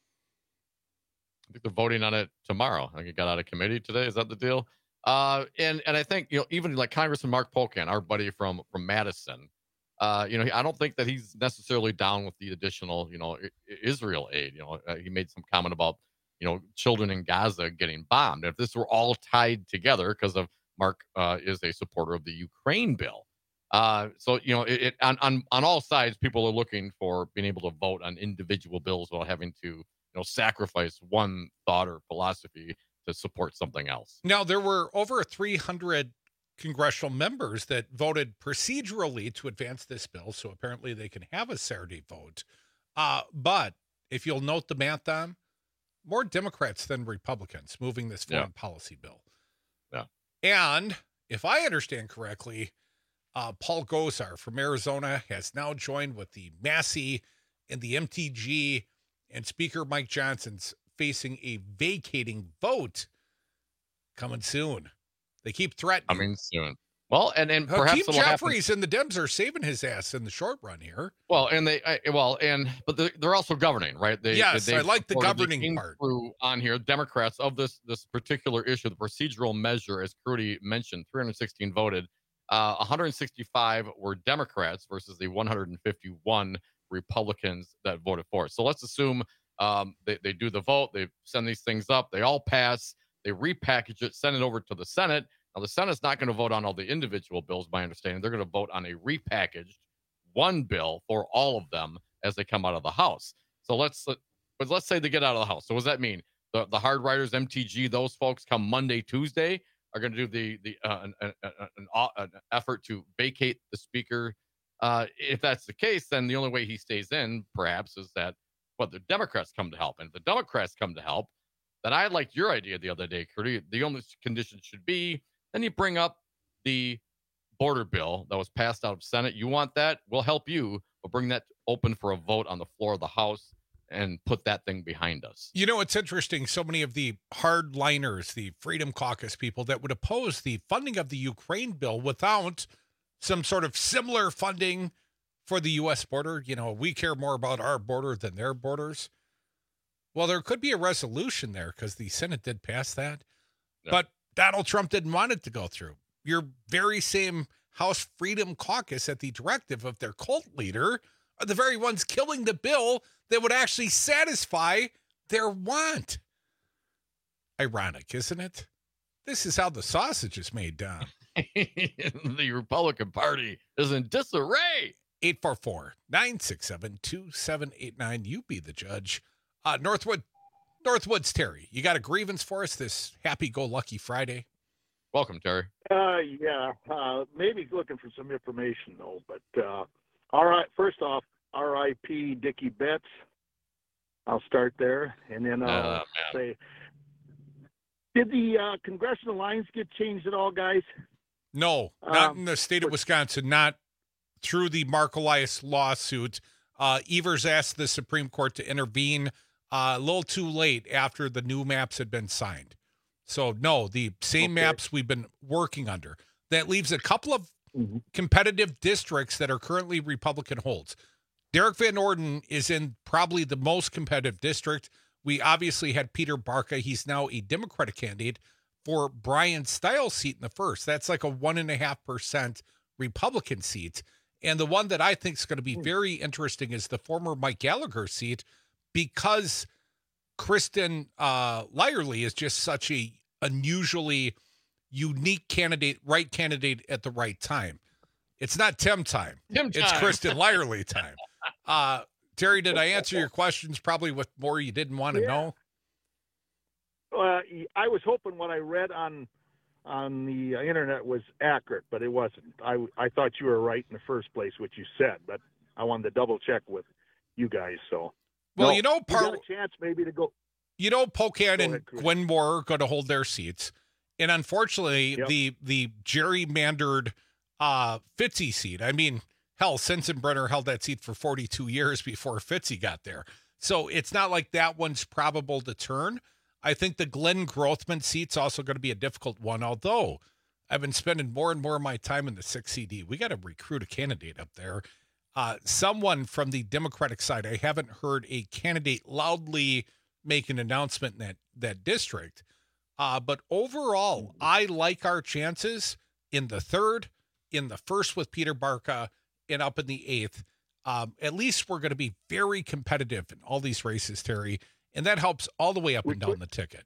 I think they're voting on it tomorrow. I think it got out of committee today. Is that the deal? Uh, and and I think, you know, even like Congressman Mark Polkan, our buddy from from Madison, uh, you know, I don't think that he's necessarily down with the additional, you know, Israel aid. You know, uh, he made some comment about, you know, children in Gaza getting bombed. If this were all tied together, because of Mark uh, is a supporter of the Ukraine bill. Uh, so, you know, it, it on, on on all sides, people are looking for being able to vote on individual bills without having to, you know, sacrifice one thought or philosophy to support something else. Now, there were over three hundred congressional members that voted procedurally to advance this bill, so apparently they can have a Saturday vote. Uh, but if you'll note the math on, more Democrats than Republicans moving this foreign yeah. policy bill. Yeah. And if I understand correctly, uh, Paul Gosar from Arizona has now joined with the Massey and the M T G, and Speaker Mike Johnson's facing a vacating vote coming soon. They keep threatening. I mean, soon. Well, and and uh, perhaps Keith Jeffries and the Dems are saving his ass in the short run here. Well, and they I, well, and but they're, they're also governing, right? They, yes, they, I like the governing part. Through on here, Democrats of this this particular issue, the procedural measure, as Crudy mentioned, three hundred sixteen voted. Uh, one hundred sixty-five were Democrats versus the one hundred fifty-one Republicans that voted for it. So let's assume um, they, they do the vote, they send these things up, they all pass, they repackage it, send it over to the Senate. Now, the Senate's not going to vote on all the individual bills, my understanding. They're going to vote on a repackaged one bill for all of them as they come out of the House. So let's but let's say they get out of the House. So what does that mean? The the hard writers, M T G, those folks come Monday, Tuesday, are going to do the the uh, an, an, an, an effort to vacate the speaker. Uh, if that's the case, then the only way he stays in, perhaps, is that what the Democrats come to help. And if the Democrats come to help, that I liked your idea the other day, Curdy. The only condition should be, then you bring up the border bill that was passed out of Senate. You want that? We'll help you. We'll bring that open for a vote on the floor of the House and put that thing behind us. You know, it's interesting. So many of the hardliners, the Freedom Caucus people that would oppose the funding of the Ukraine bill without some sort of similar funding for the U S border. You know, we care more about our border than their borders. Well, there could be a resolution there because the Senate did pass that, yeah. But Donald Trump didn't want it to go through. Your very same House Freedom Caucus at the directive of their cult leader are the very ones killing the bill that would actually satisfy their want. Ironic, isn't it? This is how the sausage is made, Don. The Republican Party is in disarray. eight four four, nine six seven, two seven eight nine. You be the judge. Uh, Northwood, Northwoods Terry, you got a grievance for us this happy-go-lucky Friday? Welcome, Terry. Uh, yeah, uh, maybe looking for some information, though. But uh, all right, first off, R I P Dickie Betts. I'll start there, and then I'll uh, say, did the uh, congressional lines get changed at all, guys? No, not um, in the state of Wisconsin, not through the Mark Elias lawsuit. Uh, Evers asked the Supreme Court to intervene uh, a little too late after the new maps had been signed. So, no, the same okay. maps we've been working under. That leaves a couple of mm-hmm. competitive districts that are currently Republican holds. Derek Van Orden is in probably the most competitive district. We obviously had Peter Barca. He's now a Democratic candidate for Brian Stiles' seat in the first. That's like a one and a half percent Republican seat. And the one that I think is going to be very interesting is the former Mike Gallagher seat, because Kristen uh, Lyerly is just such a unusually unique candidate, right candidate at the right time. It's not Tim time. Tim time. It's Kristen Lyerly time. Uh, Terry, did I answer your questions probably with more you didn't want to yeah. know? Uh, I was hoping what I read on on the internet was accurate, but it wasn't. I, I thought you were right in the first place, what you said, but I wanted to double check with you guys. So, well, no, you know, part, you got a chance maybe to go. You know, Pocan and ahead, Gwen Moore are going to hold their seats, and unfortunately, yep. the the gerrymandered uh, Fitzy seat. I mean, hell, Sensenbrenner held that seat for forty-two years before Fitzy got there. So it's not like that one's probable to turn. I think the Glenn Grothman seat's also going to be a difficult one, although I've been spending more and more of my time in the six C D. We got to recruit a candidate up there. Uh, someone from the Democratic side. I haven't heard a candidate loudly make an announcement in that, that district. Uh, but overall, I like our chances in the third, in the first with Peter Barca, and up in the eighth. Um, at least we're going to be very competitive in all these races, Terry. And that helps all the way up we and could, down the ticket.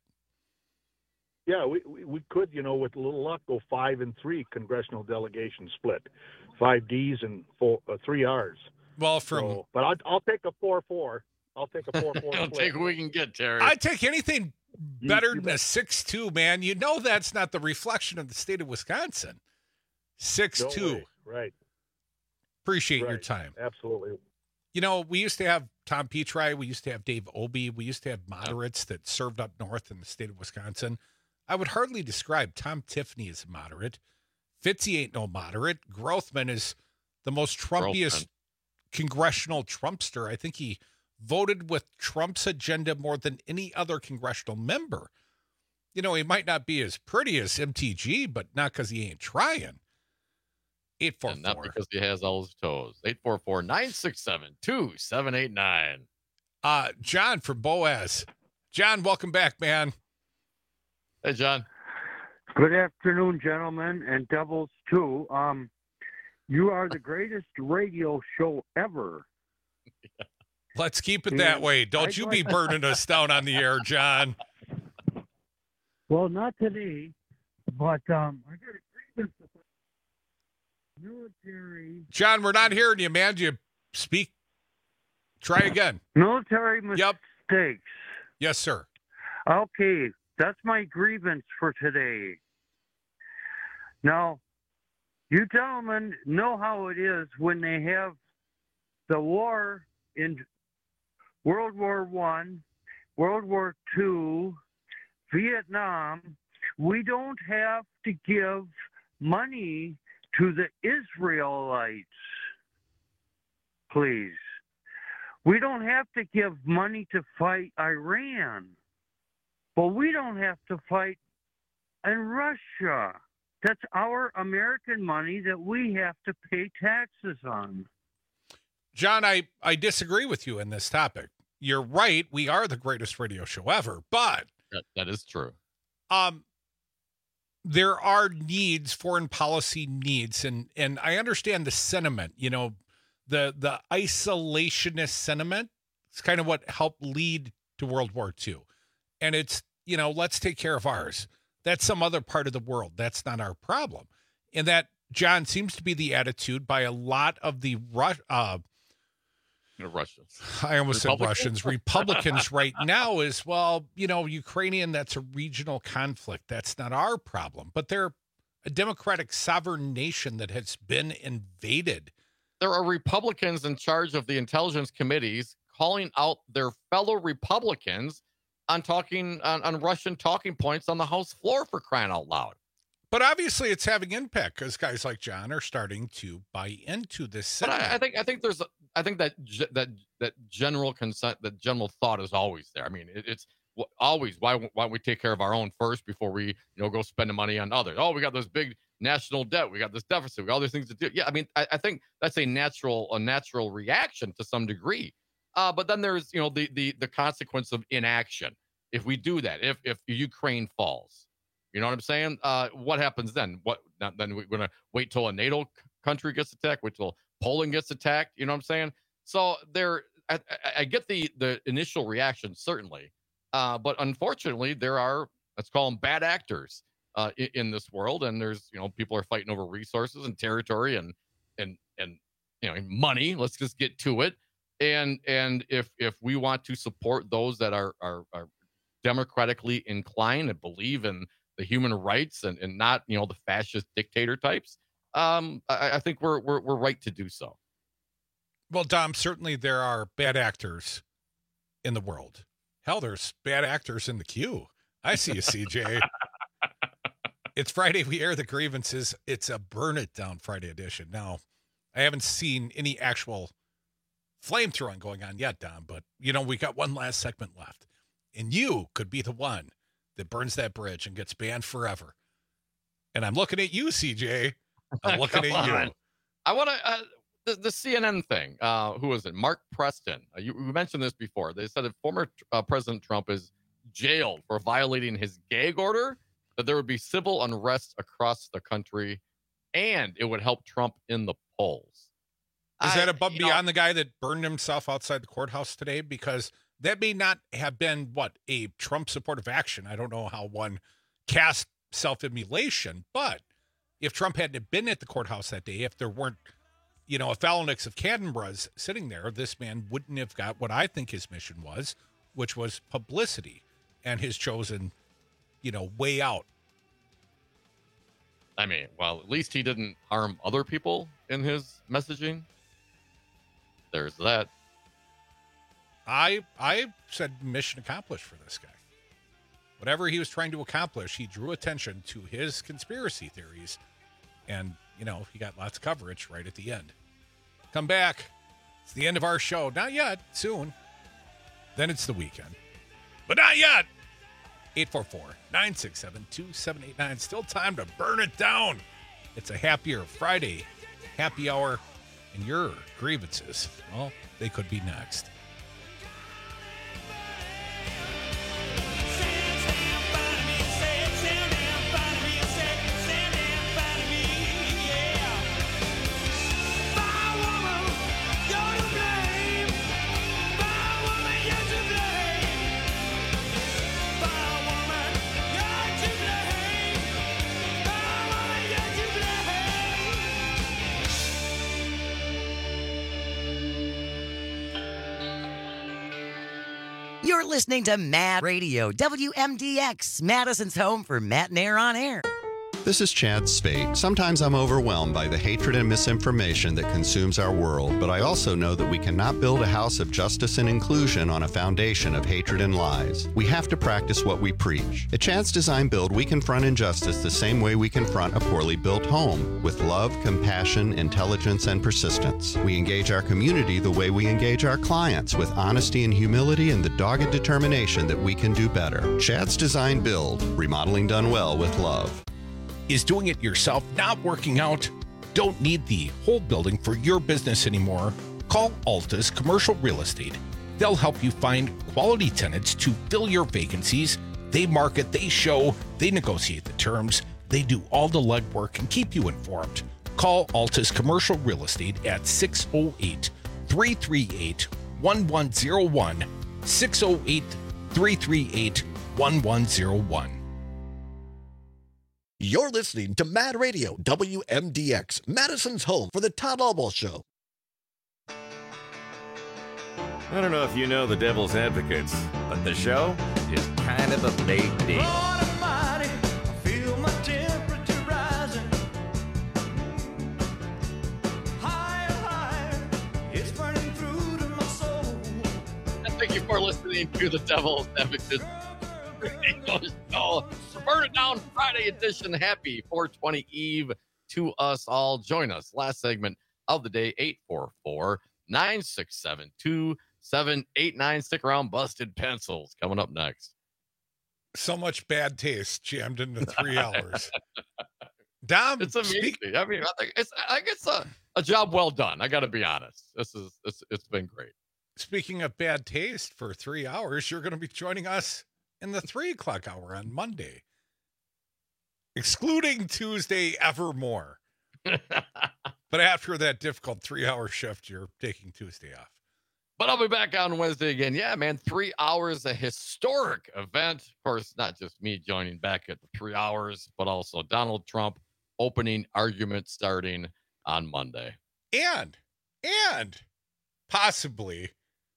Yeah, we, we we could, you know, with a little luck, go five and three congressional delegation split, five D's and four, uh, three R's. Well, from so, but I'll, I'll take a four four. I'll take a four four. I'll take what we can get, Terry. I'd take anything better you, you than bet. a six two, man. You know that's not the reflection of the state of Wisconsin. Six no two, way. Right? Appreciate right. your time. Absolutely. You know, we used to have Tom Petri. We used to have Dave Obey. We used to have moderates that served up north in the state of Wisconsin. I would hardly describe Tom Tiffany as a moderate. Fitzy ain't no moderate. Grothman is the most Trumpiest Grothman. Congressional Trumpster. I think he voted with Trump's agenda more than any other congressional member. You know, he might not be as pretty as M T G, but not because he ain't trying. eight four four. Not because he has all his toes. eight four four, nine six seven, two seven eight nine. Uh, John from Boaz. John, welcome back, man. Hey, John. Good afternoon, gentlemen, and Devils, too. Um, you are the greatest radio show ever. Let's keep it that way. Don't I'd you like- be burning us down on the air, John. Well, not today, but um, I got a grievance with the military. John, we're not hearing you, man. Do you speak? Try again. Military mistakes. Yep. Yes, sir. Okay, that's my grievance for today. Now, you gentlemen know how it is when they have the war in World War One, World War Two, Vietnam, we don't have to give money to the Israelites, please. We don't have to give money to fight Iran, but we don't have to fight in Russia. That's our American money that we have to pay taxes on. John, I, I disagree with you in this topic. You're right. We are the greatest radio show ever, but that, that is true. Um, there are needs, foreign policy needs, and and I understand the sentiment. You know, the the isolationist sentiment. It's kind of what helped lead to World War Two, and it's, you know, let's take care of ours. That's some other part of the world. That's not our problem. And that, John, seems to be the attitude by a lot of the Ru- uh, Russians. I almost said Russians. Republicans right now is, well, you know, Ukrainian, that's a regional conflict. That's not our problem. But they're a democratic sovereign nation that has been invaded. There are Republicans in charge of the intelligence committees calling out their fellow Republicans on talking on, on Russian talking points on the House floor, for crying out loud. But obviously it's having impact because guys like John are starting to buy into this. But I, I think I think there's a, I think that that that general consent, that general thought is always there. I mean, it, it's always why why don't we take care of our own first before we, you know, go spend the money on others. Oh, we got this big national debt, we got this deficit, we got all these things to do. Yeah, I mean, I, I think that's a natural a natural reaction to some degree. Uh, but then there's, you know, the the the consequence of inaction. If we do that, if if Ukraine falls. You know what I'm saying? Uh, what happens then? What not, then we're going to wait till a NATO c- country gets attacked, wait till Poland gets attacked. You know what I'm saying? So there, I, I, I get the the initial reaction, certainly. Uh, but unfortunately, there are, let's call them bad actors uh, in, in this world. And there's, you know, people are fighting over resources and territory and, and, and, you know, money. Let's just get to it. And, and if, if we want to support those that are, are, are democratically inclined and believe in the human rights and, and not, you know, the fascist dictator types, um, I, I think we're, we're, we're right to do so. Well, Dom, certainly there are bad actors in the world. Hell, there's bad actors in the queue. I see you, C J. It's Friday. We air the grievances. It's a Burn It Down Friday edition. Now, I haven't seen any actual flamethrowing going on yet, Dom, but, you know, we got one last segment left. And you could be the one that burns that bridge and gets banned forever. And I'm looking at you, C J. I'm looking at you. On. I want to, uh, the, the C N N thing. Uh, who was it? Mark Preston. Uh, you, you mentioned this before. They said if former uh, President Trump is jailed for violating his gag order, that there would be civil unrest across the country and it would help Trump in the polls. Is I, that above beyond know, the guy that burned himself outside the courthouse today? Because that may not have been, what, a Trump supportive action. I don't know how one cast self-immolation, but if Trump hadn't been at the courthouse that day, if there weren't, you know, a phalanx of Canberras sitting there, this man wouldn't have got what I think his mission was, which was publicity and his chosen, you know, way out. I mean, well, at least he didn't harm other people in his messaging. There's that. I I said mission accomplished for this guy. Whatever he was trying to accomplish, he drew attention to his conspiracy theories. And, you know, he got lots of coverage right at the end. Come back. It's the end of our show. Not yet. Soon. Then it's the weekend. But not yet. eight four four, nine six seven, two seven eight nine. Still time to burn it down. It's a happier Friday happy hour. And your grievances, well, they could be next. You're listening to Mad Radio, W M D X, Madison's home for Matt and Air on Air. This is Chad Spate. Sometimes I'm overwhelmed by the hatred and misinformation that consumes our world, but I also know that we cannot build a house of justice and inclusion on a foundation of hatred and lies. We have to practice what we preach. At Chad's Design Build, we confront injustice the same way we confront a poorly built home, with love, compassion, intelligence, and persistence. We engage our community the way we engage our clients, with honesty and humility and the dogged determination that we can do better. Chad's Design Build, remodeling done well with love. Is doing it yourself not working out? Don't need the whole building for your business anymore? Call Altus Commercial Real Estate. They'll help you find quality tenants to fill your vacancies. They market, they show, they negotiate the terms, they do all the legwork and keep you informed. Call Altus Commercial Real Estate at six oh eight, three three eight, one one oh one, six oh eight, three three eight, one one oh one. You're listening to Mad Radio, W M D X, Madison's home for the Todd Albaugh Show. I don't know if you know the Devil's Advocates, but the show is kind of a big deal. Lord Almighty, I feel my temperature rising. Higher, higher, it's burning through to my soul. And thank you for listening to the Devil's Advocates Radio Show. Burn It Down Friday edition. Happy four twenty Eve to us all. Join us. Last segment of the day, eight four four, nine six seven, two seven eight nine. Stick around. Busted Pencils coming up next. So much bad taste jammed into three hours. Dom, it's amazing. Speak- I mean, I think it's, I think it's a, a job well done. I got to be honest. This is it's, it's been great. Speaking of bad taste, for three hours, you're going to be joining us in the three o'clock hour on Monday, excluding Tuesday evermore. But after that difficult three-hour shift, you're taking Tuesday off. But I'll be back on Wednesday again. Yeah, man, three hours, a historic event. Of course, not just me joining back at the three hours, but also Donald Trump opening argument starting on Monday. And, and possibly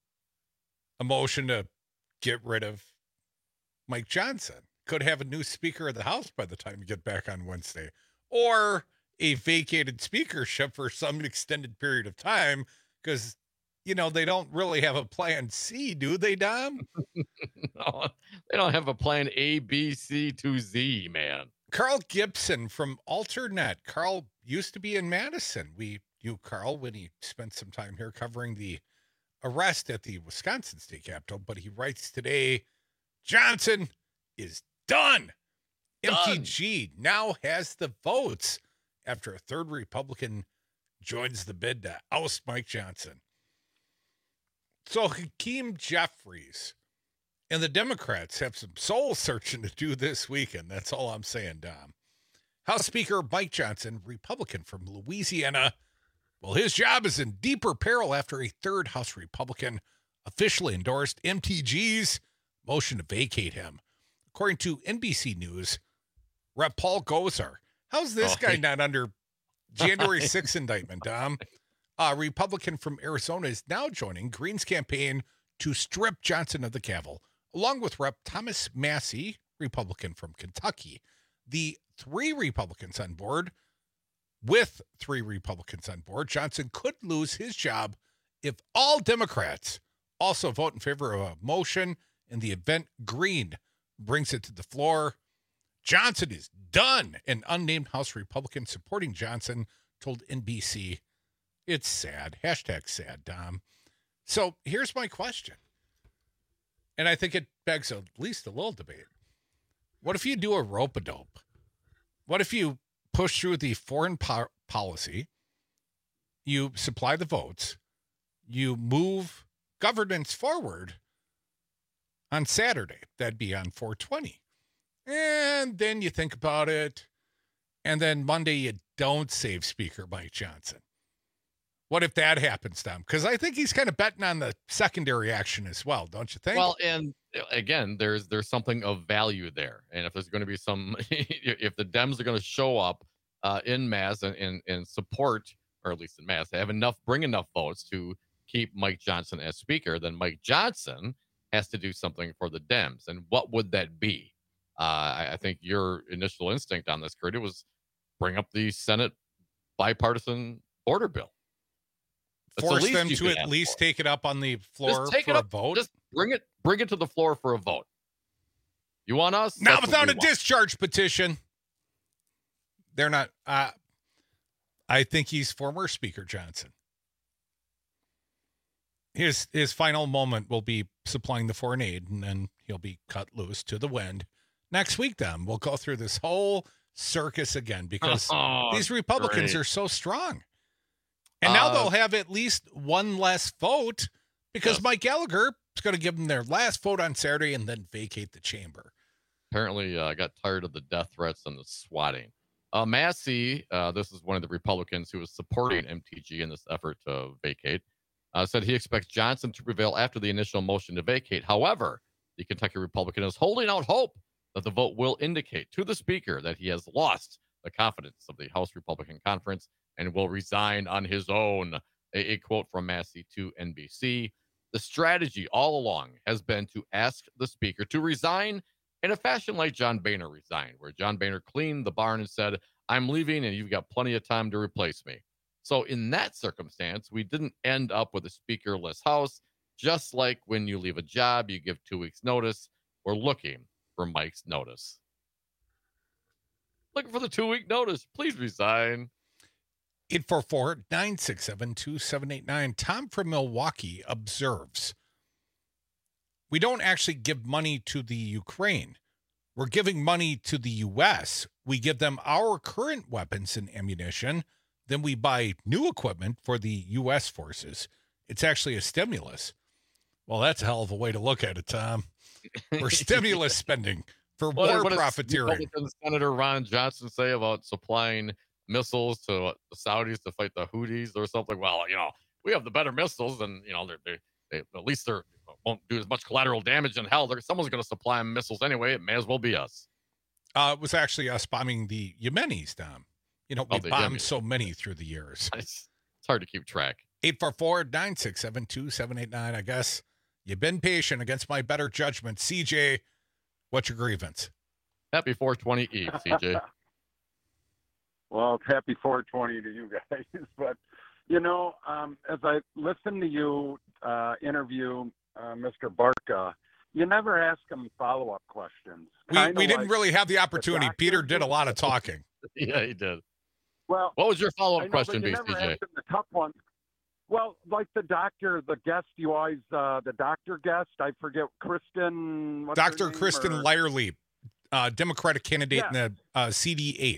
a motion to get rid of Mike Johnson. Could have a new Speaker of the House by the time you get back on Wednesday, or a vacated speakership for some extended period of time, because, you know, they don't really have a plan C, do they, Dom? No, they don't have a plan A, B, C to Z, man. Carl Gibson from AlterNet. Carl used to be in Madison. We knew Carl when he spent some time here covering the arrest at the Wisconsin State Capitol, but he writes today, Johnson is done. done. M T G now has the votes after a third Republican joins the bid to oust Mike Johnson. So Hakeem Jeffries and the Democrats have some soul searching to do this weekend. That's all I'm saying, Dom. House Speaker Mike Johnson, Republican from Louisiana, well, his job is in deeper peril after a third House Republican officially endorsed M T G's motion to vacate him. According to N B C News, Representative Paul Gosar. How's this oh, guy not under January sixth indictment, Dom? A Republican from Arizona is now joining Green's campaign to strip Johnson of the gavel, along with Representative Thomas Massie, Republican from Kentucky. The three Republicans on board, with three Republicans on board, Johnson could lose his job if all Democrats also vote in favor of a motion in the event Green brings it to the floor. Johnson is done. An unnamed House Republican supporting Johnson told N B C. It's sad. Hashtag sad, Dom. So here's my question. And I think it begs at least a little debate. What if you do a rope-a-dope? What if you push through the foreign po- policy, you supply the votes, you move governance forward on Saturday? That'd be on four twenty. And then you think about it, and then Monday you don't save Speaker Mike Johnson. What if that happens, Tom? Because I think he's kind of betting on the secondary action as well, don't you think? Well, and again, there's there's something of value there. And if there's going to be some, if the Dems are going to show up uh, in mass and, and, and support, or at least in mass, they have enough, bring enough votes to keep Mike Johnson as Speaker, then Mike Johnson has to do something for the Dems. And what would that be? Uh, I, I think your initial instinct on this, Kurt, it was bring up the Senate bipartisan border bill. That's Force the them you to can at ask least for. take it up on the floor Just take for it a up, vote. Just bring it, bring it to the floor for a vote. You want us? Not That's without what a we want. discharge petition. They're not. Uh, I think he's former Speaker Johnson. His his final moment will be supplying the foreign aid, and then he'll be cut loose to the wind. Next week, then, we'll go through this whole circus again because Oh, these Republicans great. are so strong. And now Uh, they'll have at least one less vote because Yes. Mike Gallagher is going to give them their last vote on Saturday and then vacate the chamber. Apparently, uh, got tired of the death threats and the swatting. Uh, Massey, uh, this is one of the Republicans who was supporting M T G in this effort to vacate, uh, said he expects Johnson to prevail after the initial motion to vacate. However, the Kentucky Republican is holding out hope that the vote will indicate to the Speaker that he has lost the confidence of the House Republican Conference and will resign on his own. A, a quote from Massey to N B C. The strategy all along has been to ask the Speaker to resign in a fashion like John Boehner resigned, where John Boehner cleaned the barn and said, I'm leaving and you've got plenty of time to replace me. So in that circumstance, we didn't end up with a speakerless House. Just like when you leave a job, you give two weeks notice. We're looking for Mike's notice. Looking for the two-week notice. Please resign. eight four four, nine six seven, two seven eight nine. Tom from Milwaukee observes, we don't actually give money to the Ukraine. We're giving money to the U S. We give them our current weapons and ammunition. Then we buy new equipment for the U S forces. It's actually a stimulus. Well, that's a hell of a way to look at it, Tom. We're stimulus spending for What- war what does profiteering. Republican Senator Ron Johnson say about supplying missiles to uh, the Saudis to fight the Houthis or something? Well, you know, we have the better missiles, and you know, they're, they they at least they won't do as much collateral damage. And hell, someone's going to supply them missiles anyway. It may as well be us. Uh, it was actually us bombing the Yemenis, Tom. You know, Oh, we the bombed Yemenis. so many through the years. It's, it's hard to keep track. eight four four, nine six seven, two seven eight nine. I guess you've been patient against my better judgment. C J, what's your grievance? Happy four twenty Eve, C J. Well, it's happy four twenty to you guys. But, you know, um, as I listen to you uh, interview uh, Mister Barca, you never ask him follow-up questions. We, Kinda we didn't like really have the opportunity. doctor. Peter did a lot of talking. Yeah, he did. Well, What was your I follow-up know, question, but you be, never C J? ask him the tough ones. Well, like the doctor, the guest you always, uh, the doctor guest, I forget, Kristen. what's her Doctor name, Kristen or- Lyerly, uh, Democratic candidate Yeah. in the uh, C D eight.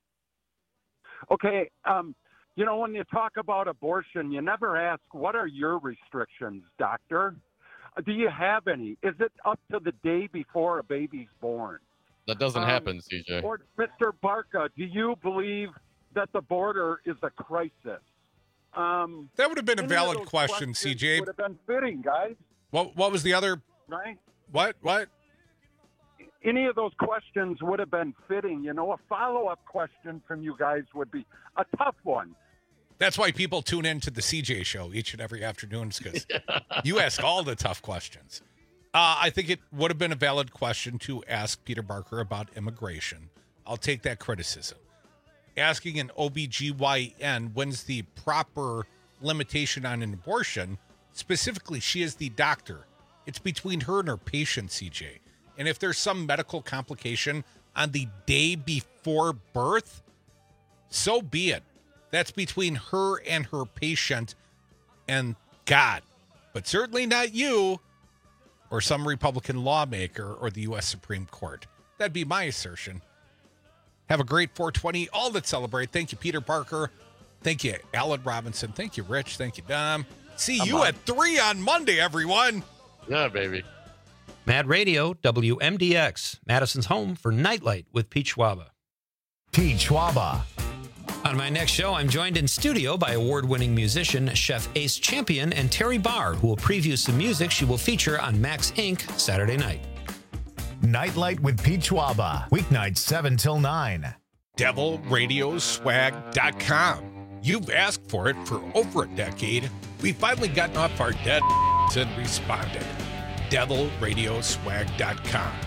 Okay, um, you know, when you talk about abortion, you never ask, what are your restrictions, doctor? Uh, Do you have any? Is it up to the day before a baby's born? That doesn't Um, happen, C J. Or, Mister Barca, do you believe that the border is a crisis? Um, That would have been a any of valid those question, C J. questions Would have been fitting, guys, What what was the other? right? What what? Any of those questions would have been fitting. You know, a follow-up question from you guys would be a tough one. That's why people tune in to the C J show each and every afternoon, because you ask all the tough questions. Uh, I think it would have been a valid question to ask Peter Barker about immigration. I'll take that criticism. Asking an O B G Y N when's the proper limitation on an abortion, specifically, she is the doctor. It's between her and her patient, C J. And if there's some medical complication on the day before birth, so be it. That's between her and her patient and God, but certainly not you or some Republican lawmaker or the U S Supreme Court. That'd be my assertion. Have a great four twenty, all that celebrate. Thank you, Peter Parker. Thank you, Alan Robinson. Thank you, Rich. Thank you, Dom. See I'm you on. at three on Monday, everyone. Yeah, baby. Mad Radio, W M D X, Madison's home for Nightlight with Pete Schwaba. Pete Schwaba. On my next show, I'm joined in studio by award-winning musician, Chef Ace Champion, and Terry Barr, who will preview some music she will feature on Max Incorporated Saturday night. Nightlight with Pete Schwaba. Weeknights seven till nine. devil radio swag dot com. You've asked for it for over a decade. We've finally gotten off our dead and responded. devil radio swag dot com.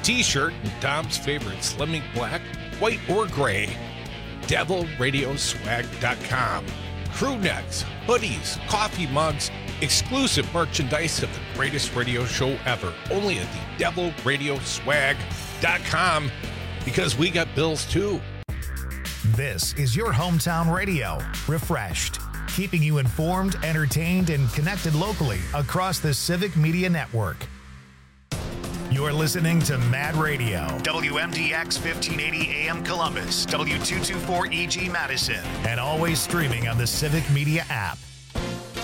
T-shirt in Dom's favorite Slimming Black, white, or gray. devil radio swag dot com. Crew necks, hoodies, coffee mugs, exclusive merchandise of the greatest radio show ever. Only at the devil radio swag dot com, because we got bills too. This is your hometown radio, refreshed, keeping you informed, entertained, and connected locally across the Civic Media Network. You're listening to Mad Radio, W M D X fifteen eighty A M Columbus, W two twenty-four E G Madison, and always streaming on the Civic Media app.